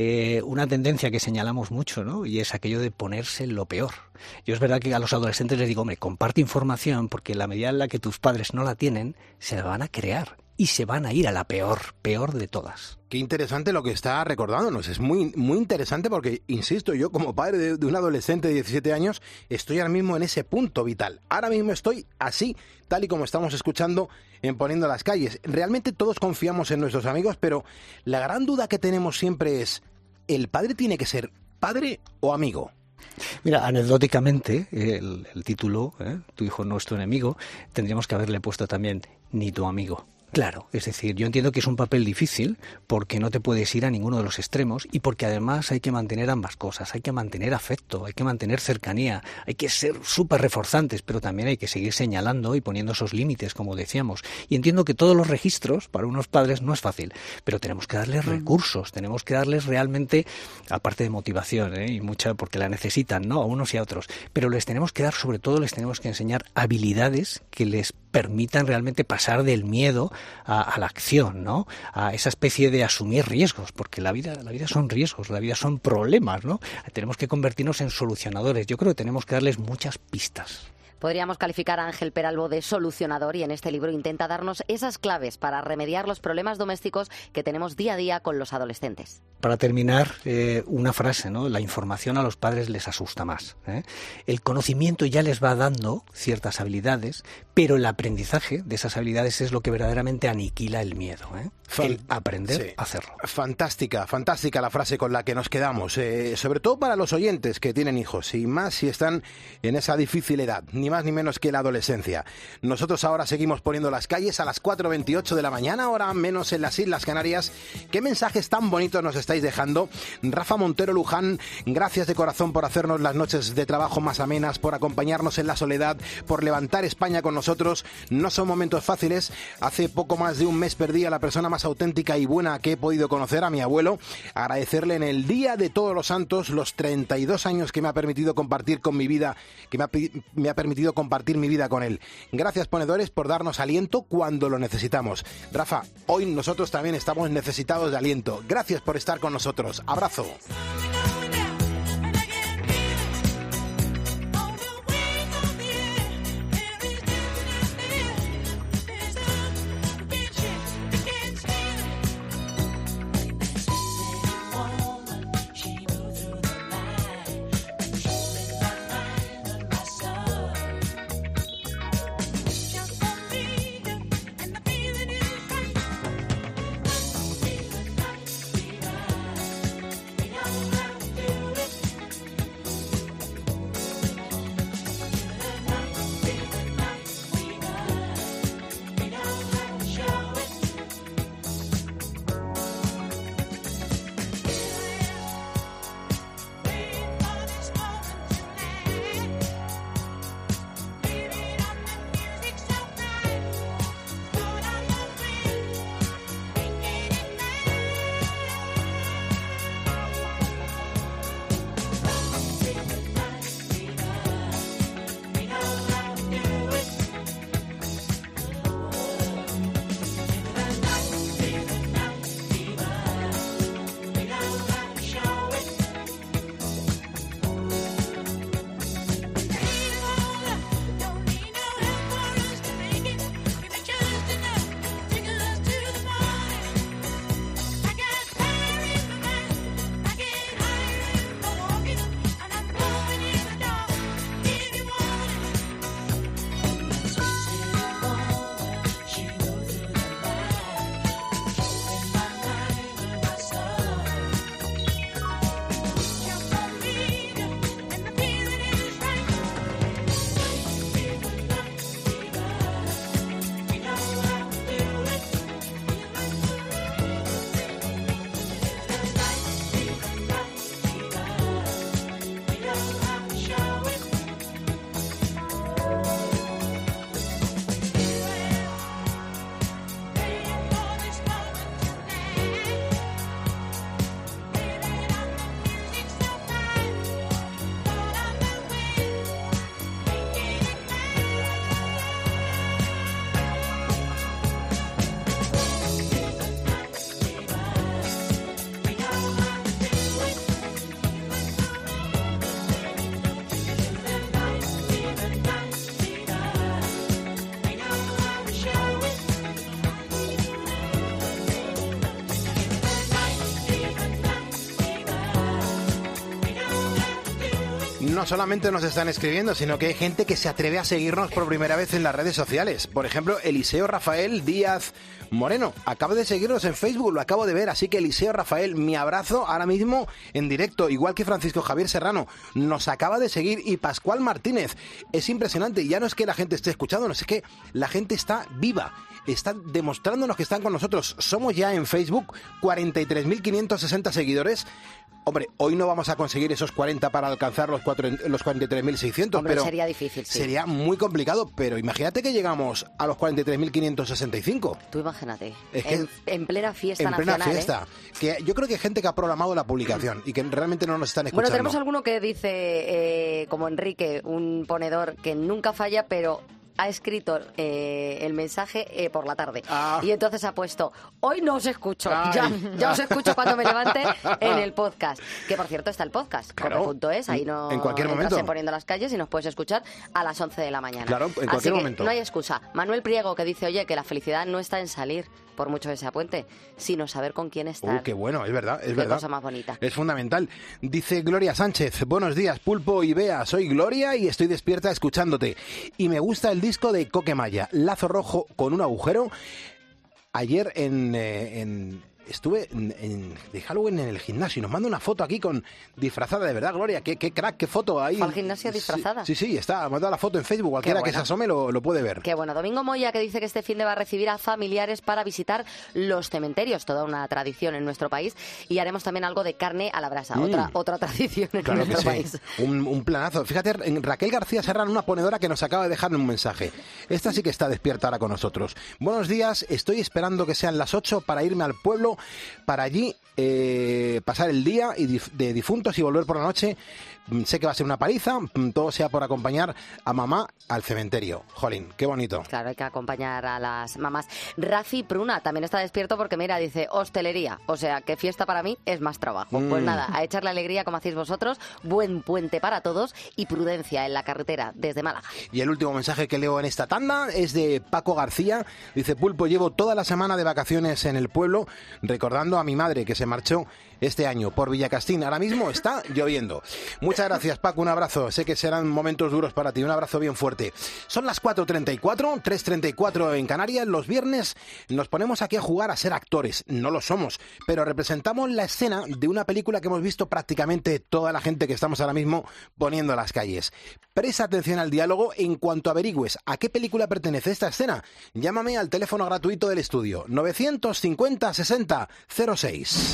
Una tendencia que señalamos mucho, ¿no? Y es aquello de ponerse lo peor. Yo es verdad que a los adolescentes les digo, hombre, comparte información, porque en la medida en la que tus padres no la tienen, se la van a crear y se van a ir a la peor de todas. Qué interesante lo que está recordándonos, es muy, muy interesante porque, insisto, yo como padre de un adolescente de 17 años estoy ahora mismo en ese punto vital. Ahora mismo estoy así, tal y como estamos escuchando en Poniendo las Calles. Realmente todos confiamos en nuestros amigos, pero la gran duda que tenemos siempre es, ¿el padre tiene que ser padre o amigo? Mira, anecdóticamente, el título, Tu hijo no es tu enemigo, tendríamos que haberle puesto también Ni tu amigo. Claro, es decir, yo entiendo que es un papel difícil porque no te puedes ir a ninguno de los extremos y porque además hay que mantener ambas cosas, hay que mantener afecto, hay que mantener cercanía, hay que ser súper reforzantes, pero también hay que seguir señalando y poniendo esos límites, como decíamos. Y entiendo que todos los registros para unos padres no es fácil, pero tenemos que darles recursos, tenemos que darles realmente, aparte de motivación, y mucha porque la necesitan, ¿no? A unos y a otros, pero les tenemos que dar, sobre todo les tenemos que enseñar habilidades que les permitan realmente pasar del miedo a la acción, ¿no? A esa especie de asumir riesgos, porque la vida son riesgos, la vida son problemas, ¿no? Tenemos que convertirnos en solucionadores. Yo creo que tenemos que darles muchas pistas. Podríamos calificar a Ángel Peralbo de solucionador y en este libro intenta darnos esas claves para remediar los problemas domésticos que tenemos día a día con los adolescentes. Para terminar, una frase, ¿no? La información a los padres les asusta más, ¿eh? El conocimiento ya les va dando ciertas habilidades, pero el aprendizaje de esas habilidades es lo que verdaderamente aniquila el miedo, ¿eh? El aprender a hacerlo. Fantástica la frase con la que nos quedamos, sobre todo para los oyentes que tienen hijos y más si están en esa difícil edad, ni más ni menos que la adolescencia. Nosotros ahora seguimos Poniendo las Calles a las 4:28 de la mañana, hora menos en las Islas Canarias. ¿Qué mensajes tan bonitos nos estáis dejando? Rafa Montero Luján, gracias de corazón por hacernos las noches de trabajo más amenas, por acompañarnos en la soledad, por levantar España con nosotros. No son momentos fáciles. Hace poco más de un mes perdí a la persona más auténtica y buena que he podido conocer, a mi abuelo. Agradecerle en el Día de Todos los Santos los 32 años que me ha permitido compartir con mi vida, que me ha permitido compartir mi vida con él. Gracias, ponedores, por darnos aliento cuando lo necesitamos. Rafa, hoy nosotros también estamos necesitados de aliento. Gracias por estar con nosotros. Abrazo. no solamente nos están escribiendo, sino que hay gente que se atreve a seguirnos por primera vez en las redes sociales. Por ejemplo, Eliseo Rafael Díaz Moreno acaba de seguirnos en Facebook, lo acabo de ver. Así que Eliseo Rafael, mi abrazo ahora mismo en directo. Igual que Francisco Javier Serrano, nos acaba de seguir. Y Pascual Martínez, es impresionante. Ya no es que la gente esté escuchando, no es que la gente está viva. Están demostrándonos que están con nosotros. Somos ya en Facebook 43.560 seguidores. Hombre, hoy no vamos a conseguir esos 40 para alcanzar los 43.600, pero sería difícil, sí. Sería muy complicado, pero imagínate que llegamos a los 43.565. Tú imagínate, en plena fiesta nacional. En plena fiesta. Que yo creo que hay gente que ha programado la publicación y que realmente no nos están escuchando. Bueno, tenemos alguno que dice, como Enrique, un ponedor que nunca falla, pero ha escrito el mensaje por la tarde. Y entonces ha puesto, hoy no os escucho, ya os escucho cuando me levante en el podcast. Que por cierto está el podcast, claro, cope.es, ahí no en cualquier momento en Poniendo las Calles y nos puedes escuchar a las 11 de la mañana. Claro, en cualquier Así que momento. No hay excusa. Manuel Priego que dice, oye, que la felicidad no está en salir, por mucho que sea puente, sino saber con quién estar. Qué bueno, es verdad, Qué cosa más bonita. Es fundamental. Dice Gloria Sánchez, buenos días, Pulpo y Bea, soy Gloria y estoy despierta escuchándote. Y me gusta el disco de Coquemaya, Lazo Rojo con un agujero. Ayer estuve de Halloween en el gimnasio y nos manda una foto aquí con disfrazada, de verdad, Gloria, qué crack, qué foto ahí. ¿Fue al gimnasio disfrazada? Sí, está, manda la foto en Facebook, cualquiera que se asome lo puede ver. Qué bueno. Domingo Moya, que dice que este fin de va a recibir a familiares para visitar los cementerios, toda una tradición en nuestro país, y haremos también algo de carne a la brasa, otra tradición en nuestro país. Un planazo. Fíjate, Raquel García Serrano, una ponedora que nos acaba de dejar un mensaje. Esta sí que está despierta ahora con nosotros. Buenos días, estoy esperando que sean las 8 para irme al pueblo, para allí pasar el día de difuntos y volver por la noche. Sé que va a ser una paliza, todo sea por acompañar a mamá al cementerio. Jolín, qué bonito. Claro, hay que acompañar a las mamás. Rafi Pruna también está despierto porque, mira, dice hostelería, o sea, que fiesta para mí es más trabajo. Pues nada, a echarle alegría como hacéis vosotros, buen puente para todos y prudencia en la carretera desde Málaga. Y el último mensaje que leo en esta tanda es de Paco García. Dice, Pulpo, llevo toda la semana de vacaciones en el pueblo recordando a mi madre que se marchó este año por Villacastín. Ahora mismo está lloviendo. Muchas gracias, Paco, un abrazo. Sé que serán momentos duros para ti, un abrazo bien fuerte. Son las 4:34, 3:34 en Canarias. Los viernes nos ponemos aquí a jugar a ser actores. No lo somos, pero representamos la escena de una película que hemos visto prácticamente toda la gente que estamos ahora mismo poniendo las calles. Presta atención al diálogo en cuanto averigües a qué película pertenece esta escena. Llámame al teléfono gratuito del estudio, 950 60 06.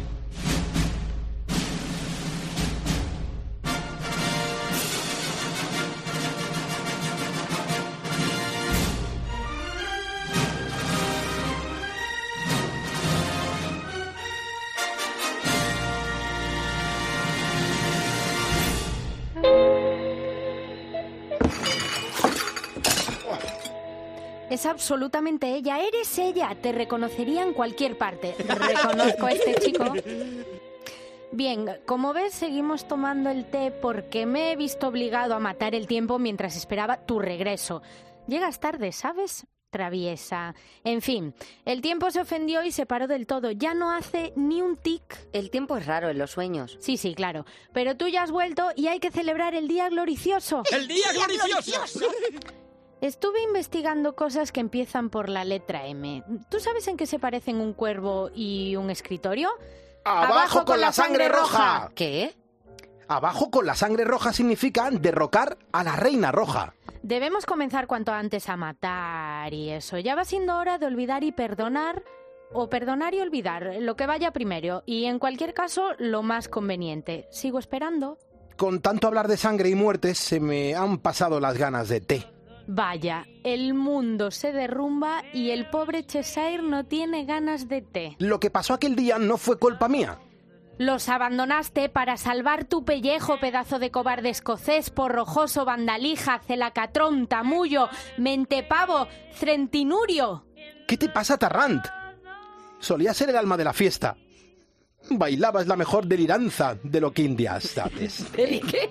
Es absolutamente ella, eres ella, te reconocería en cualquier parte. Reconozco a este chico. Bien, como ves, seguimos tomando el té porque me he visto obligado a matar el tiempo mientras esperaba tu regreso. Llegas tarde, ¿sabes? Traviesa. En fin, el tiempo se ofendió y se paró del todo. Ya no hace ni un tic. El tiempo es raro en los sueños. Sí, claro. Pero tú ya has vuelto y hay que celebrar el día glorioso. ¡El día glorioso! Estuve investigando cosas que empiezan por la letra M. ¿Tú sabes en qué se parecen un cuervo y un escritorio? ¡Abajo con la sangre roja! ¿Qué? Abajo con la sangre roja significa derrocar a la reina roja. Debemos comenzar cuanto antes a matar y eso. Ya va siendo hora de olvidar y perdonar, o perdonar y olvidar, lo que vaya primero. Y en cualquier caso, lo más conveniente. Sigo esperando. Con tanto hablar de sangre y muertes, se me han pasado las ganas de té. Vaya, el mundo se derrumba y el pobre Cheshire no tiene ganas de té. Lo que pasó aquel día no fue culpa mía. Los abandonaste para salvar tu pellejo, pedazo de cobarde escocés, porrojoso, vandalija, celacatrón, tamullo, mentepavo, centinurio. ¿Qué te pasa, Tarrant? Solía ser el alma de la fiesta. Bailabas la mejor deliranza de lo que indias, ¿sabes? ¿Qué?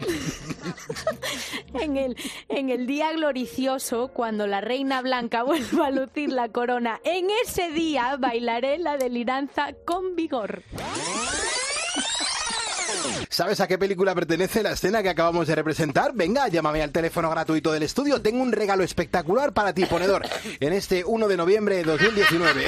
En el día glorioso, cuando la reina blanca vuelva a lucir la corona, en ese día bailaré la deliranza con vigor. ¿Sabes a qué película pertenece la escena que acabamos de representar? Venga, llámame al teléfono gratuito del estudio. Tengo un regalo espectacular para ti, ponedor, en este 1 de noviembre de 2019.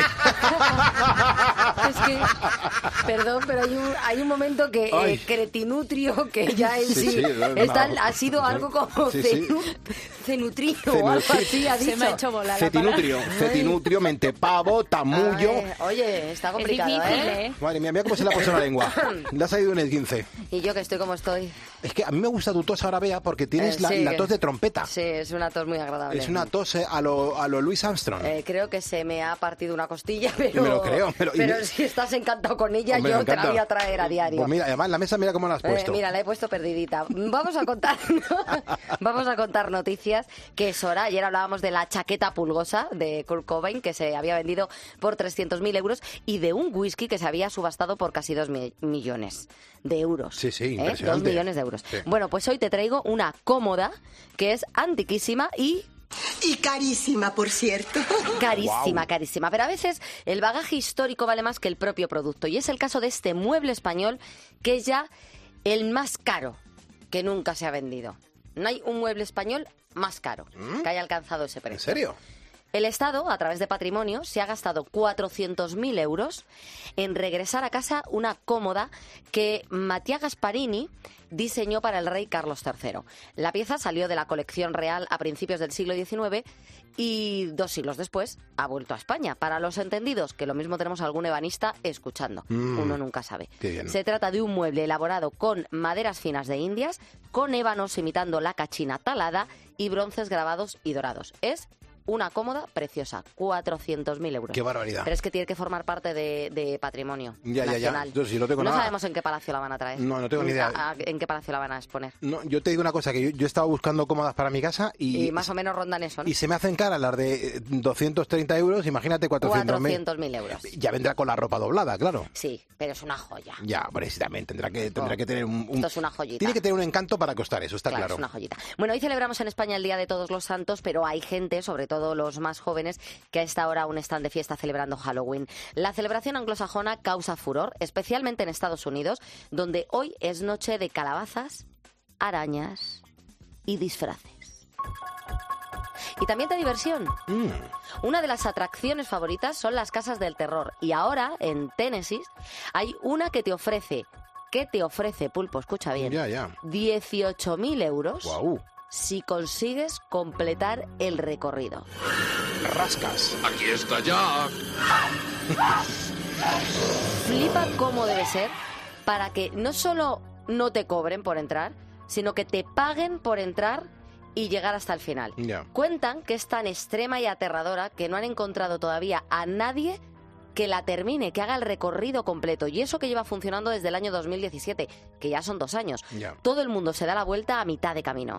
Es que, perdón, pero hay un momento que Cretinutrio, que ya en sí, ha sido algo como cenutrio o algo así, ha dicho. Se me ha hecho volar Cetinutrio, mentepavo, tamullo. Oye, está complicado, es difícil, ¿eh? Madre mía, mira cómo se le ha puesto la lengua. Le ha salido un esguince. Y yo que estoy como estoy. Es que a mí me gusta tu tos ahora, Bea, porque tienes la tos de trompeta. Sí, es una tos muy agradable. Es una tos a lo Louis Armstrong. Creo que se me ha partido una costilla, pero... Me lo creo. Pero si estás encantado con ella, hombre, yo te la voy a traer a diario. Pues mira, además la mesa, mira cómo la has puesto. Mira, la he puesto perdidita. Vamos a contar noticias, que es hora. Ayer hablábamos de la chaqueta pulgosa de Kurt Cobain, que se había vendido por 300.000 euros, y de un whisky que se había subastado por casi 2 millones de euros. Sí, impresionante. 2 millones de euros. Sí. Bueno, pues hoy te traigo una cómoda que es antiquísima y carísima, por cierto. Carísima. Pero a veces el bagaje histórico vale más que el propio producto. Y es el caso de este mueble español, que es ya el más caro que nunca se ha vendido. No hay un mueble español más caro que haya alcanzado ese precio. ¿En serio? El Estado, a través de Patrimonio, se ha gastado 400.000 euros en regresar a casa una cómoda que Mattia Gasparini diseñó para el rey Carlos III. La pieza salió de la colección real a principios del siglo XIX y 2 siglos después ha vuelto a España. Para los entendidos, que lo mismo tenemos algún ebanista escuchando. Uno nunca sabe. Se trata de un mueble elaborado con maderas finas de Indias, con ébanos imitando la cachina talada y bronces grabados y dorados. Es una cómoda preciosa, 400.000 euros. ¡Qué barbaridad! Pero es que tiene que formar parte de patrimonio nacional. Ya. Yo sí, no tengo No nada. sabemos en qué palacio la van a traer. No tengo ni idea. ¿En qué palacio la van a exponer? No, yo te digo una cosa, que yo he estado buscando cómodas para mi casa y más o menos rondan eso, ¿no? Y se me hacen caras las de 230 euros, imagínate 400.000 euros. Ya vendrá con la ropa doblada, claro. Sí, pero es una joya. Ya, precisamente, tendrá que tener Esto es una joyita. Tiene que tener un encanto para costar eso, está claro. Es una joyita. Bueno, hoy celebramos en España el Día de Todos los Santos, pero hay gente, sobre todo los más jóvenes, que a esta hora aún están de fiesta celebrando Halloween. La celebración anglosajona causa furor, especialmente en Estados Unidos, donde hoy es noche de calabazas, arañas y disfraces. Y también de diversión. Una de las atracciones favoritas son las casas del terror. Y ahora, en Tennessee, hay una que te ofrece, Pulpo, escucha bien, 18.000 euros. Guau. Si consigues completar el recorrido. Rascas. Aquí está Jack. Flipa cómo debe ser para que no solo no te cobren por entrar, sino que te paguen por entrar y llegar hasta el final. Cuentan que es tan extrema y aterradora que no han encontrado todavía a nadie que la termine, que haga el recorrido completo. Y eso que lleva funcionando desde el año 2017, que ya son 2 años. Todo el mundo se da la vuelta a mitad de camino.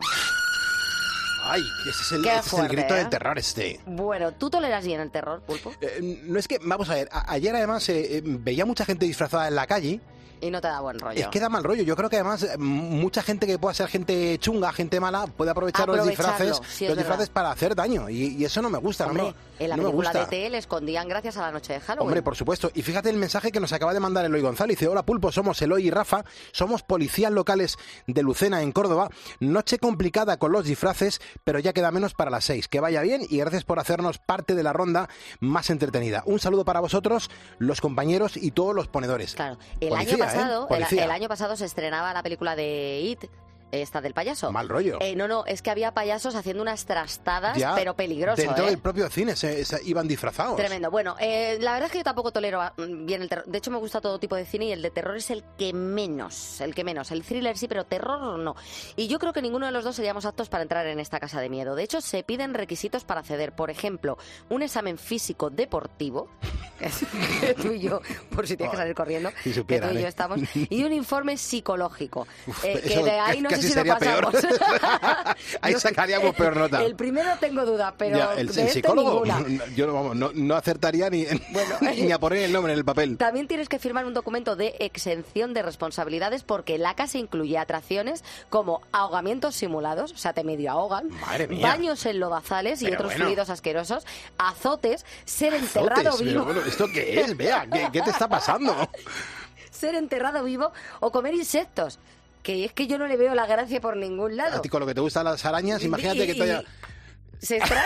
Ay, ese es el grito de terror este. Bueno, ¿tú toleras bien el terror, Pulpo? No es que, vamos a ver, ayer además veía mucha gente disfrazada en la calle. Y no te da buen rollo. Es que da mal rollo. Yo creo que además mucha gente que pueda ser gente chunga, gente mala, puede aprovechar los disfraces para hacer daño. Y eso no me gusta. Hombre, en la película de E.T. le escondían gracias a la noche de Halloween. Hombre, por supuesto. Y fíjate el mensaje que nos acaba de mandar Eloy González. Dice: hola Pulpo, somos Eloy y Rafa. Somos policías locales de Lucena, en Córdoba. Noche complicada con los disfraces, pero ya queda menos para las 6. Que vaya bien y gracias por hacernos parte de la ronda más entretenida. Un saludo para vosotros, los compañeros y todos los ponedores. Claro, el año pasado se estrenaba la película de It, esta del payaso. Mal rollo. No, es que había payasos haciendo unas trastadas, pero peligroso. Dentro del propio cine se iban disfrazados. Tremendo. Bueno, la verdad es que yo tampoco tolero bien el terror. De hecho, me gusta todo tipo de cine y el de terror es el que menos. El thriller sí, pero terror no. Y yo creo que ninguno de los dos seríamos aptos para entrar en esta casa de miedo. De hecho, se piden requisitos para acceder. Por ejemplo, un examen físico deportivo, que tú y yo, por si tienes que salir corriendo, que tú y yo estamos, y un informe psicológico. Que de ahí no sé si lo pasamos. Ahí sacaríamos peor nota. El primero tengo duda, pero ya, el psicólogo, yo no acertaría ni a poner el nombre en el papel. También tienes que firmar un documento de exención de responsabilidades porque la casa incluye atracciones como ahogamientos simulados, o sea, te medio ahogan, baños en lodazales y otros fluidos asquerosos, azotes, ser enterrado vivo. Pero, ¿esto qué es? Vea, ¿qué te está pasando? ser enterrado vivo o comer insectos. Que es que yo no le veo la gracia por ningún lado. A ti con lo que te gustan las arañas, imagínate que te haya... Se extraña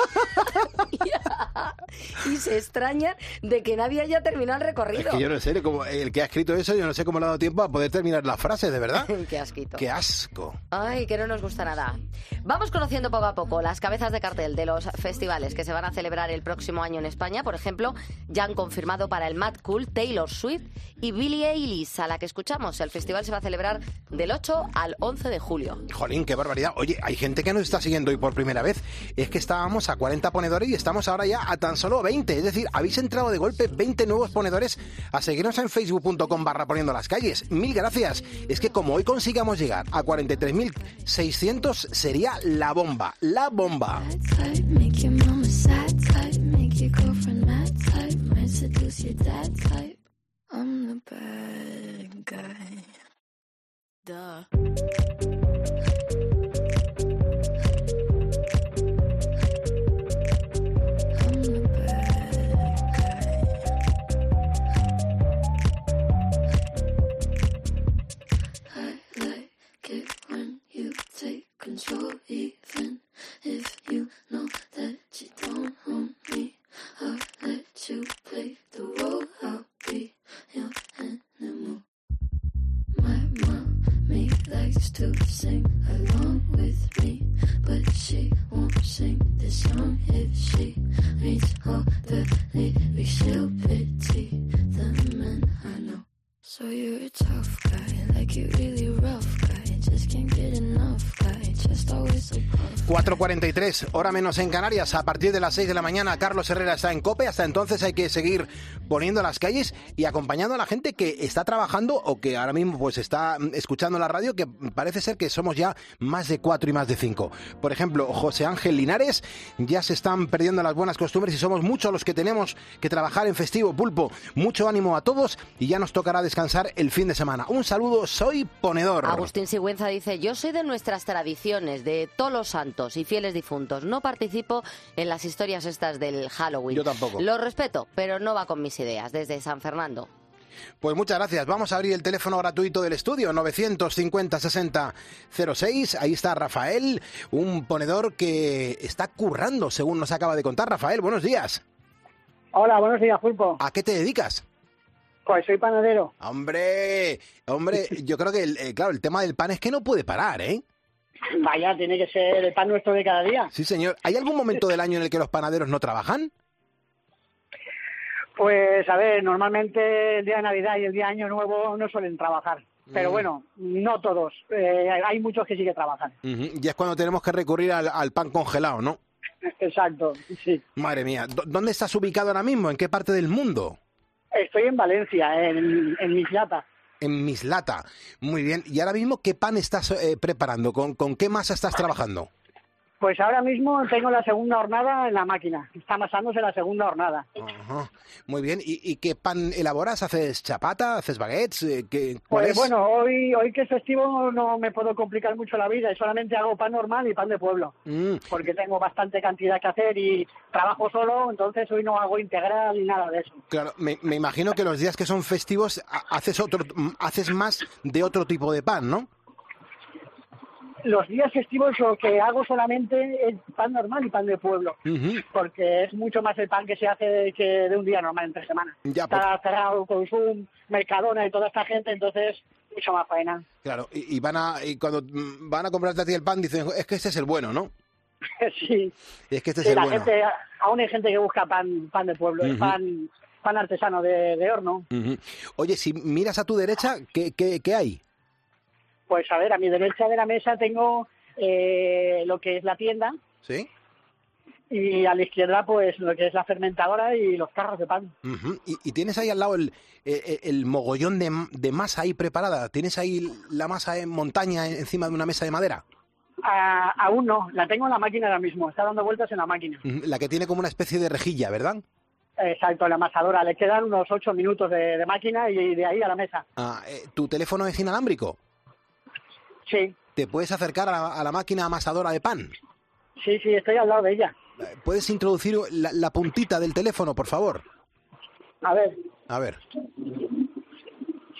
y se extraña de que nadie haya terminado el recorrido. Es que yo no sé, como el que ha escrito eso, yo no sé cómo le ha dado tiempo a poder terminar la frase, de verdad. Qué asquito. Qué asco. Ay, que no nos gusta nada. Vamos conociendo poco a poco las cabezas de cartel de los festivales que se van a celebrar el próximo año en España. Por ejemplo, ya han confirmado para el Mad Cool Taylor Swift y Billie Eilish, a la que escuchamos. El festival se va a celebrar del 8 al 11 de julio. Jolín, qué barbaridad. Oye, hay gente que nos está siguiendo hoy por primera vez. Es que estábamos a 40 ponedores y estamos ahora ya a tan solo 20. Es decir, habéis entrado de golpe 20 nuevos ponedores a seguirnos en facebook.com/poniendo las calles. Mil gracias. Es que como hoy consigamos llegar a 43.600 sería la bomba. La bomba. Control, even if you know that you don't own me. I'll let you play the role. I'll be your animal. My mommy likes to sing along with me, but she won't sing this song if she reads all the lyrics. She'll pity the men I know. So you're a tough guy, like you really rough guy. Just can't get enough guy. 4:43, hora menos en Canarias. A partir de las 6 de la mañana, Carlos Herrera está en COPE. Hasta entonces hay que seguir poniendo las calles y acompañando a la gente que está trabajando o que ahora mismo pues está escuchando la radio, que parece ser que somos ya más de 4 y más de 5. Por ejemplo, José Ángel Linares, ya se están perdiendo las buenas costumbres y somos muchos los que tenemos que trabajar en festivo. Pulpo, mucho ánimo a todos y ya nos tocará descansar el fin de semana. Un saludo, soy ponedor. Agustín Sigüenza dice: yo soy de nuestras tradiciones, de todos los santos y fieles difuntos. No participo en las historias estas del Halloween. Yo tampoco. Lo respeto, pero no va con mis ideas. Desde San Fernando. Pues muchas gracias. Vamos a abrir el teléfono gratuito del estudio, 950-60-06. Ahí está Rafael, un ponedor que está currando, según nos acaba de contar. Rafael, buenos días. Hola, buenos días, Pulpo. ¿A qué te dedicas? Pues soy panadero. Hombre, yo creo que, claro, el tema del pan es que no puede parar, ¿eh? Vaya, tiene que ser el pan nuestro de cada día. Sí, señor. ¿Hay algún momento del año en el que los panaderos no trabajan? Pues, a ver, normalmente el día de Navidad y el día de Año Nuevo no suelen trabajar. Pero bueno, no todos. Hay muchos que sí que trabajan. Y es cuando tenemos que recurrir al pan congelado, ¿no? Exacto, sí. Madre mía. ¿Dónde estás ubicado ahora mismo? ¿En qué parte del mundo? Estoy en Valencia, en Mislata. En Mislata. Muy bien. ¿Y ahora mismo qué pan estás preparando? ¿Con qué masa estás trabajando? Pues ahora mismo tengo la segunda hornada en la máquina. Está amasándose la segunda hornada. Ajá. Muy bien. ¿Y qué pan elaboras? ¿Haces chapata? ¿Haces baguettes? ¿Cuál Pues es? bueno, hoy que es festivo no me puedo complicar mucho la vida y solamente hago pan normal y pan de pueblo. Porque tengo bastante cantidad que hacer y trabajo solo, entonces hoy no hago integral ni nada de eso. Claro, me imagino que los días que son festivos haces más de otro tipo de pan, ¿no? Los días festivos lo que hago solamente es pan normal y pan de pueblo, porque es mucho más el pan que se hace que de un día normal entre semana. Ya, está cerrado con Zoom, Mercadona y toda esta gente, entonces mucho más faena. Claro, y cuando van a comprarte a ti el pan dicen, es que este es el bueno, ¿no? Sí. Es que este es Sí, el bueno. Aún hay gente que busca pan de pueblo, el pan artesano de horno. Oye, si miras a tu derecha, ¿qué hay? Pues a ver, a mi derecha de la mesa tengo lo que es la tienda. ¿Sí? Y a la izquierda, pues lo que es la fermentadora y los carros de pan. ¿Y tienes ahí al lado el mogollón de masa ahí preparada? ¿Tienes ahí la masa en montaña encima de una mesa de madera? Aún no, la tengo en la máquina ahora mismo, está dando vueltas en la máquina. La que tiene como una especie de rejilla, ¿verdad? Exacto, la amasadora. Le quedan unos 8 minutos de máquina y de ahí a la mesa. ¿Tu teléfono es inalámbrico? Sí. ¿Te puedes acercar a la máquina amasadora de pan? Sí, estoy al lado de ella. ¿Puedes introducir la puntita del teléfono, por favor? A ver.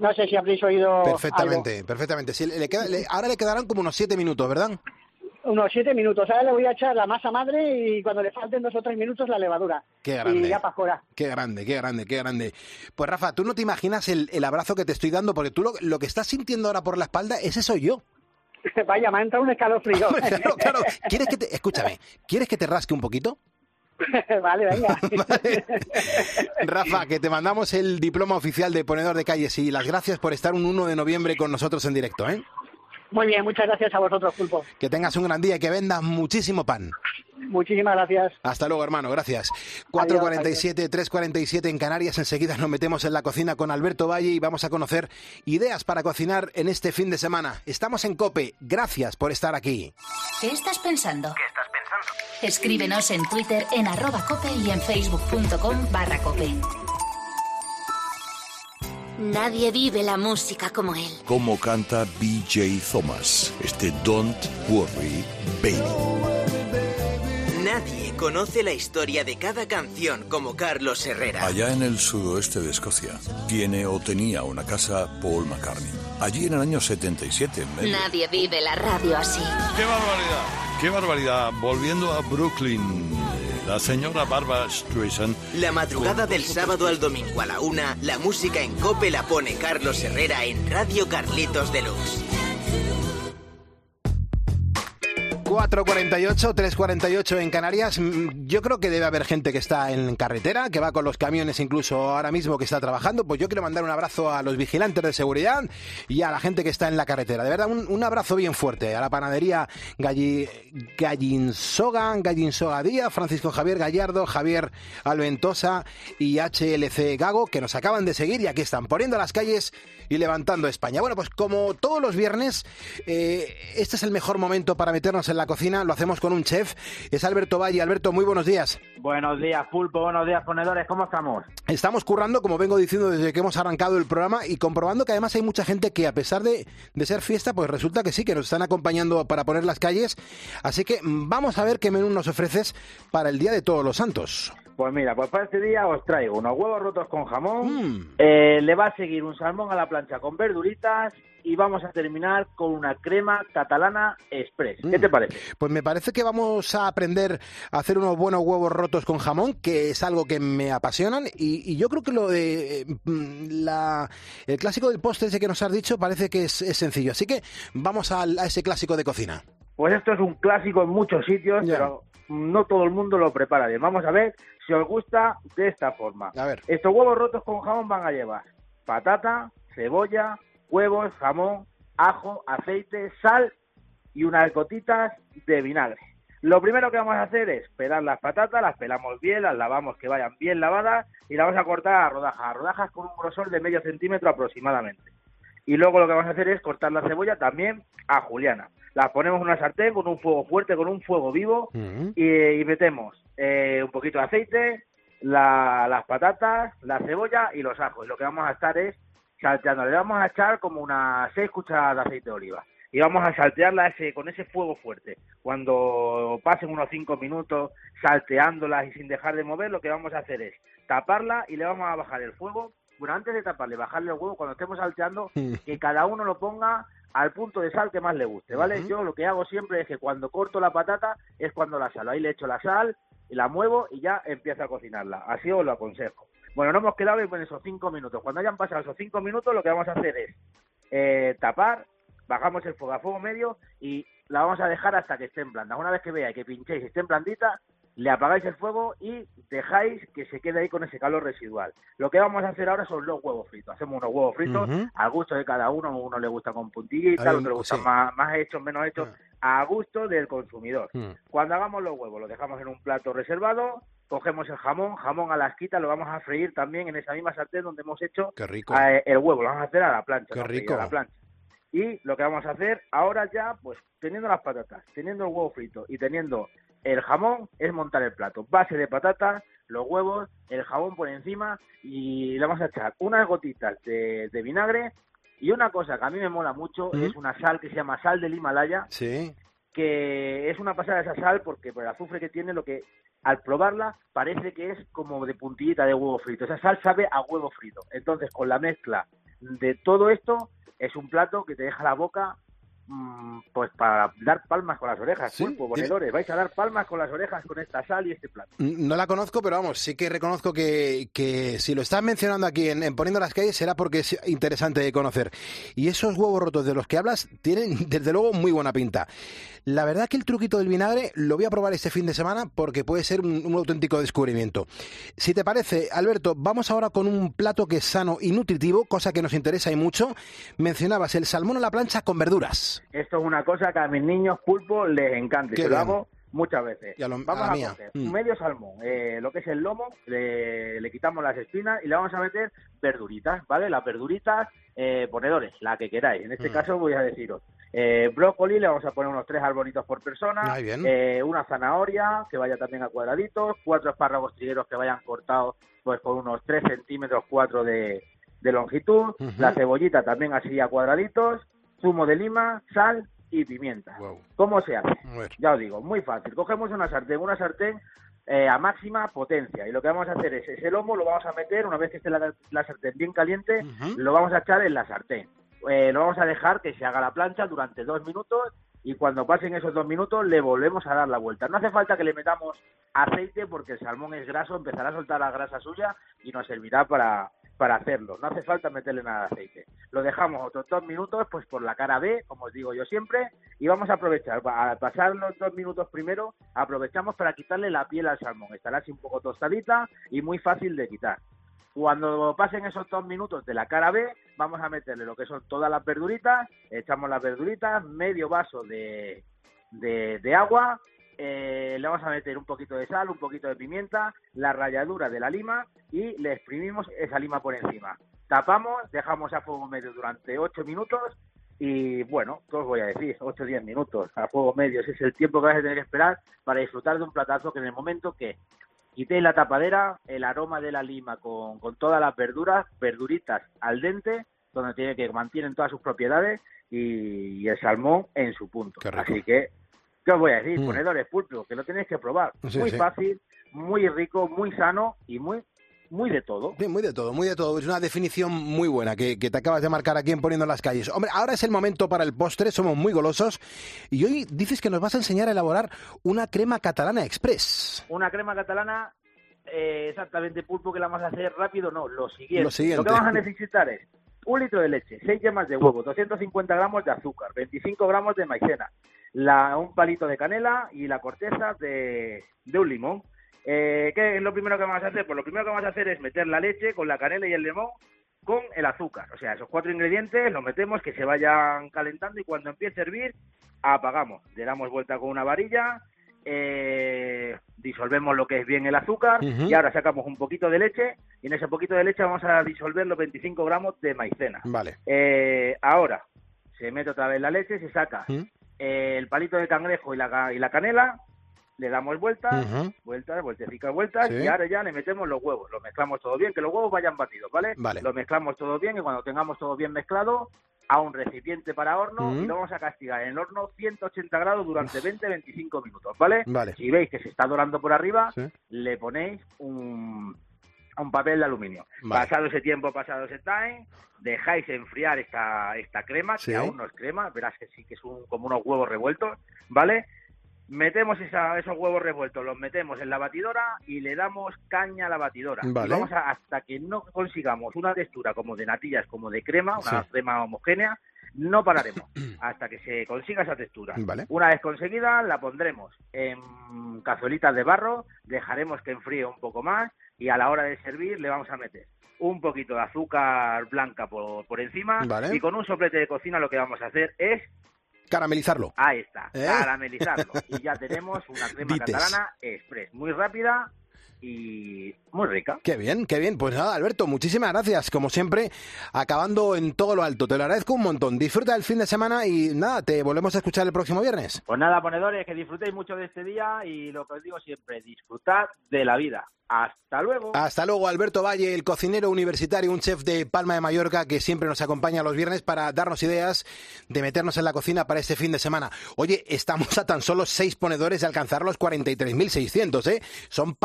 No sé si habréis oído Perfectamente, algo. perfectamente. Sí, ahora le quedarán como unos 7 minutos, ¿verdad? Unos 7 minutos. Ahora le voy a echar la masa madre y cuando le falten 2 o 3 minutos la levadura. Qué grande. Y ya para fuera. Qué grande, qué grande, qué grande. Pues Rafa, tú no te imaginas el abrazo que te estoy dando, porque tú lo que estás sintiendo ahora por la espalda, ese soy yo. Vaya, me ha entrado un escalofrío. Claro. Escúchame, ¿quieres que te rasque un poquito? Vale, venga. Vale. Rafa, que te mandamos el diploma oficial de ponedor de calles y las gracias por estar un 1 de noviembre con nosotros en directo, ¿eh? Muy bien, muchas gracias a vosotros, Pulpo. Que tengas un gran día y que vendas muchísimo pan. Muchísimas gracias. Hasta luego, hermano, gracias. 4:47, 3:47 en Canarias. Enseguida nos metemos en la cocina con Alberto Valle y vamos a conocer ideas para cocinar en este fin de semana. Estamos en COPE. Gracias por estar aquí. ¿Qué estás pensando? Escríbenos en Twitter en @cope y en facebook.com/cope. Nadie vive la música como él. Como canta B.J. Thomas, este Don't Worry, Baby. Nadie conoce la historia de cada canción como Carlos Herrera. Allá en el sudoeste de Escocia, tiene o tenía una casa Paul McCartney. Allí en el año 77, en medio. Nadie vive la radio así. ¡Qué barbaridad! ¡Qué barbaridad! Volviendo a Brooklyn, la señora Barbra Streisand. La madrugada del sábado al domingo a la 1, la música en COPE la pone Carlos Herrera en Radio Carlitos Deluxe. 4:48, 3:48 en Canarias. Yo creo que debe haber gente que está en carretera, que va con los camiones incluso ahora mismo, que está trabajando. Pues yo quiero mandar un abrazo a los vigilantes de seguridad y a la gente que está en la carretera. De verdad, un abrazo bien fuerte a la panadería Gallinsoga Díaz, Francisco Javier Gallardo, Javier Alventosa y HLC Gago, que nos acaban de seguir y aquí están poniendo las calles y levantando España. Bueno, pues como todos los viernes, este es el mejor momento para meternos en la cocina. Lo hacemos con un chef. Es Alberto Valle. Alberto, muy buenos días. Buenos días, Pulpo. Buenos días, ponedores. ¿Cómo estamos? Estamos currando, como vengo diciendo desde que hemos arrancado el programa, y comprobando que además hay mucha gente que, a pesar de ser fiesta, pues resulta que sí, que nos están acompañando para poner las calles. Así que vamos a ver qué menú nos ofreces para el Día de Todos los Santos. Pues mira, pues para este día os traigo unos huevos rotos con jamón, le va a seguir un salmón a la plancha con verduritas y vamos a terminar con una crema catalana express. ¿Qué te parece? Pues me parece que vamos a aprender a hacer unos buenos huevos rotos con jamón, que es algo que me apasionan, y yo creo que lo de el clásico del postre ese que nos has dicho parece que es sencillo. Así que vamos a ese clásico de cocina. Pues esto es un clásico en muchos sitios, pero no todo el mundo lo prepara bien. Vamos a ver si os gusta de esta forma. A ver. Estos huevos rotos con jamón van a llevar patata, cebolla, huevos, jamón, ajo, aceite, sal y unas gotitas de vinagre. Lo primero que vamos a hacer es pelar las patatas, las pelamos bien, las lavamos que vayan bien lavadas y las vamos a cortar a rodajas con un grosor de medio centímetro aproximadamente. Y luego lo que vamos a hacer es cortar la cebolla también a juliana. Las ponemos en una sartén con un fuego fuerte, con un fuego vivo, y metemos un poquito de aceite, las patatas, la cebolla y los ajos. Y lo que vamos a estar es salteando. Le vamos a echar como unas 6 cucharadas de aceite de oliva. Y vamos a saltearla con ese fuego fuerte. Cuando pasen unos 5 minutos salteándolas y sin dejar de mover, lo que vamos a hacer es taparla y le vamos a bajar el fuego. Bueno, antes de taparle, bajarle el huevo, cuando estemos salteando, que cada uno lo ponga al punto de sal que más le guste, ¿vale? Yo lo que hago siempre es que cuando corto la patata es cuando la salo. Ahí le echo la sal, la muevo y ya empiezo a cocinarla. Así os lo aconsejo. Bueno, no hemos quedado en esos 5 minutos. Cuando hayan pasado esos 5 minutos, lo que vamos a hacer es tapar, bajamos el fuego a fuego medio y la vamos a dejar hasta que estén blandas. Una vez que veáis que pinchéis y estén blanditas, le apagáis el fuego y dejáis que se quede ahí con ese calor residual. Lo que vamos a hacer ahora son los huevos fritos. Hacemos unos huevos fritos al gusto de cada uno. Uno le gusta con puntillita, otro le gusta más hechos, menos hechos, a gusto del consumidor. Cuando hagamos los huevos, los dejamos en un plato reservado, cogemos el jamón a la esquita, lo vamos a freír también en esa misma sartén donde hemos hecho el huevo. Lo vamos a hacer a la plancha. Qué rico. A la plancha. Y lo que vamos a hacer ahora ya, pues teniendo las patatas, teniendo el huevo frito y teniendo el jamón, es montar el plato. Base de patatas, los huevos, el jamón por encima y le vamos a echar unas gotitas de vinagre y una cosa que a mí me mola mucho es una sal que se llama sal del Himalaya, que es una pasada esa sal porque por el azufre que tiene, lo que al probarla parece que es como de puntillita de huevo frito. Esa sal sabe a huevo frito. Entonces con la mezcla de todo esto es un plato que te deja la boca pues para dar palmas con las orejas. Sí, Pulpo, ponedores, vais a dar palmas con las orejas con esta sal y este plato. No la conozco, pero vamos, sí que reconozco que si lo estás mencionando aquí en Poniendo las Calles será porque es interesante de conocer. Y esos huevos rotos de los que hablas tienen, desde luego, muy buena pinta. La verdad que el truquito del vinagre lo voy a probar este fin de semana porque puede ser un auténtico descubrimiento. Si te parece, Alberto, vamos ahora con un plato que es sano y nutritivo, cosa que nos interesa y mucho. Mencionabas el salmón a la plancha con verduras. Esto es una cosa que a mis niños pulpo les encanta. Qué Se lo bien. hago muchas veces. Vamos a mía. coger medio salmón, lo que es el lomo, le quitamos las espinas y le vamos a meter verduritas, ¿vale? Las verduritas, ponedores, la que queráis. En este caso voy a deciros, brócoli, le vamos a poner unos 3 arbolitos por persona, Muy bien. una zanahoria que vaya también a cuadraditos, 4 espárragos trigueros que vayan cortados pues con unos 3 centímetros 4 de longitud, la cebollita también así a cuadraditos, zumo de lima, sal y pimienta. ¿Cómo se hace? Ya os digo, muy fácil. Cogemos una sartén a máxima potencia y lo que vamos a hacer es ese lomo lo vamos a meter, una vez que esté la sartén bien caliente, lo vamos a echar en la sartén. Lo vamos a dejar que se haga la plancha durante 2 minutos y cuando pasen esos 2 minutos le volvemos a dar la vuelta. No hace falta que le metamos aceite porque el salmón es graso, empezará a soltar la grasa suya y nos servirá para hacerlo. No hace falta meterle nada de aceite. Lo dejamos otros 2 minutos pues por la cara B, como os digo yo siempre, y vamos a aprovechar, al pasar los 2 minutos primero, aprovechamos para quitarle la piel al salmón. Estará así un poco tostadita y muy fácil de quitar. Cuando pasen esos 2 minutos de la cara B, vamos a meterle lo que son todas las verduritas, echamos las verduritas, medio vaso de agua, le vamos a meter un poquito de sal, un poquito de pimienta, la ralladura de la lima y le exprimimos esa lima por encima. Tapamos, dejamos a fuego medio durante 8 minutos y bueno, ¿qué os voy a decir? 8 o 10 minutos a fuego medio, ese es el tiempo que vais a tener que esperar para disfrutar de un platazo que en el momento que quitéis la tapadera, el aroma de la lima con todas las verduritas al dente, donde tiene que mantienen todas sus propiedades y el salmón en su punto. Así que, ¿qué os voy a decir? Ponedores, pulpo, que lo tenéis que probar. Sí, muy sí. fácil, muy rico, muy sano y muy de todo. Sí, muy de todo, muy de todo. Es una definición muy buena que te acabas de marcar aquí en Poniendo las Calles. Hombre, ahora es el momento para el postre, somos muy golosos. Y hoy dices que nos vas a enseñar a elaborar una crema catalana express. Una crema catalana, exactamente, pulpo, que la vamos a hacer rápido, no, lo siguiente. Lo que vamos a necesitar es 1 litro de leche, 6 yemas de huevo, 250 gramos de azúcar, 25 gramos de maicena, un palito de canela y la corteza de un limón. ¿Qué es lo primero que vamos a hacer? Pues lo primero que vamos a hacer es meter la leche con la canela y el limón con el azúcar. O sea, esos 4 ingredientes los metemos que se vayan calentando y cuando empiece a hervir, apagamos. Le damos vuelta con una varilla, disolvemos lo que es bien el azúcar y ahora sacamos un poquito de leche y en ese poquito de leche vamos a disolver los 25 gramos de maicena. Vale. Ahora se mete otra vez la leche, se saca el palito de cangrejo y la canela, le damos vueltas, vueltas Sí. y ahora ya le metemos los huevos, los mezclamos todo bien, que los huevos vayan batidos, ¿vale? Lo mezclamos todo bien y cuando tengamos todo bien mezclado, a un recipiente para horno y lo vamos a castigar en el horno 180 grados durante 20-25 minutos, ¿vale? Si veis que se está dorando por arriba, le ponéis un papel de aluminio. Pasado ese tiempo, pasado ese time, dejáis enfriar esta crema, que aún no es crema, verás que sí que es como unos huevos revueltos, ¿vale? Metemos esos huevos revueltos, los metemos en la batidora y le damos caña a la batidora. Vale. Y vamos hasta que no consigamos una textura como de natillas, como de crema, una crema homogénea, no pararemos hasta que se consiga esa textura. Vale. Una vez conseguida, la pondremos en cazuelitas de barro, dejaremos que enfríe un poco más y a la hora de servir le vamos a meter un poquito de azúcar blanca por encima y con un soplete de cocina lo que vamos a hacer es caramelizarlo. Ahí está, caramelizarlo. Y ya tenemos una crema catalana express, muy rápida y muy rica. Qué bien, qué bien. Pues nada, Alberto, muchísimas gracias. Como siempre, acabando en todo lo alto. Te lo agradezco un montón. Disfruta del fin de semana y nada, te volvemos a escuchar el próximo viernes. Pues nada, ponedores, que disfrutéis mucho de este día y lo que os digo siempre, disfrutad de la vida. Hasta luego. Hasta luego, Alberto Valle, el cocinero universitario, un chef de Palma de Mallorca que siempre nos acompaña los viernes para darnos ideas de meternos en la cocina para este fin de semana. Oye, estamos a tan solo 6 ponedores de alcanzar los 43.600, ¿eh? Son palabras mayores.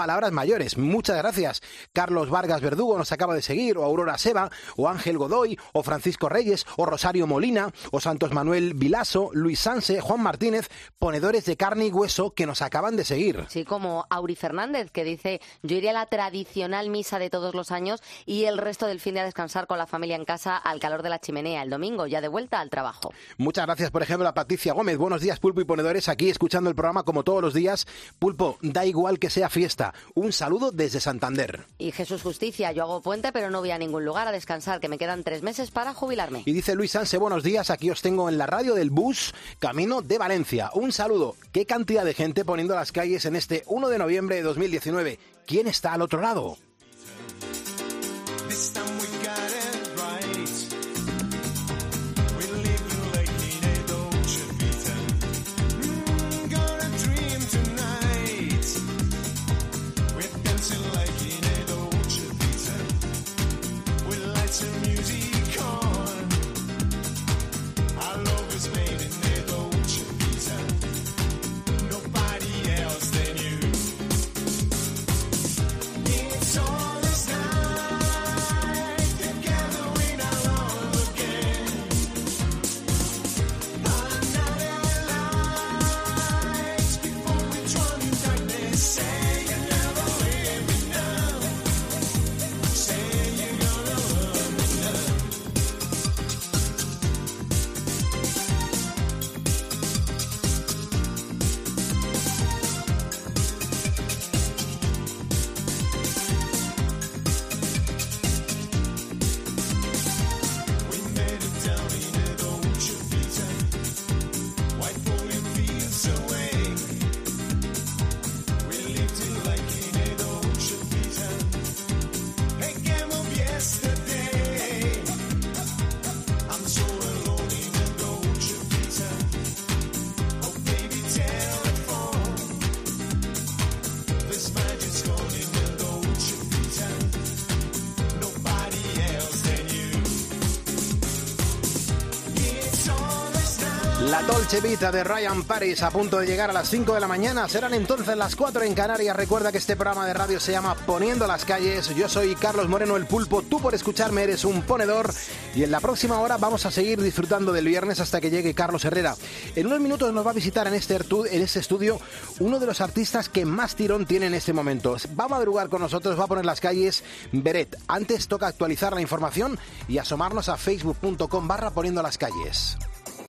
mayores. Muchas gracias. Carlos Vargas Verdugo nos acaba de seguir, o Aurora Seba, o Ángel Godoy, o Francisco Reyes, o Rosario Molina, o Santos Manuel Vilaso, Luis Sanse, Juan Martínez, ponedores de carne y hueso que nos acaban de seguir. Sí, como Auri Fernández, que dice: yo iría a la tradicional misa de todos los años y el resto del fin de a descansar con la familia en casa al calor de la chimenea. El domingo ya de vuelta al trabajo. Muchas gracias, por ejemplo, a Patricia Gómez. Buenos días, Pulpo y ponedores, aquí escuchando el programa como todos los días. Pulpo, da igual que sea fiesta. Un saludo desde Santander. Y Jesús Justicia: yo hago puente pero no voy a ningún lugar a descansar, que me quedan 3 meses para jubilarme. Y dice Luis Sanse: buenos días, aquí os tengo en la radio del bus, camino de Valencia. Un saludo. ¿Qué cantidad de gente poniendo las calles en este 1 de noviembre de 2019? ¿Quién está al otro lado? La Dolce Vita de Ryan Paris a punto de llegar a las 5 de la mañana. Serán entonces las 4 en Canarias. Recuerda que este programa de radio se llama Poniendo las Calles. Yo soy Carlos Moreno, el Pulpo. Tú, por escucharme, eres un ponedor. Y en la próxima hora vamos a seguir disfrutando del viernes hasta que llegue Carlos Herrera. En unos minutos nos va a visitar en este estudio uno de los artistas que más tirón tiene en este momento. Va a madrugar con nosotros, va a poner las calles Beret. Antes toca actualizar la información y asomarnos a facebook.com/poniendo las calles.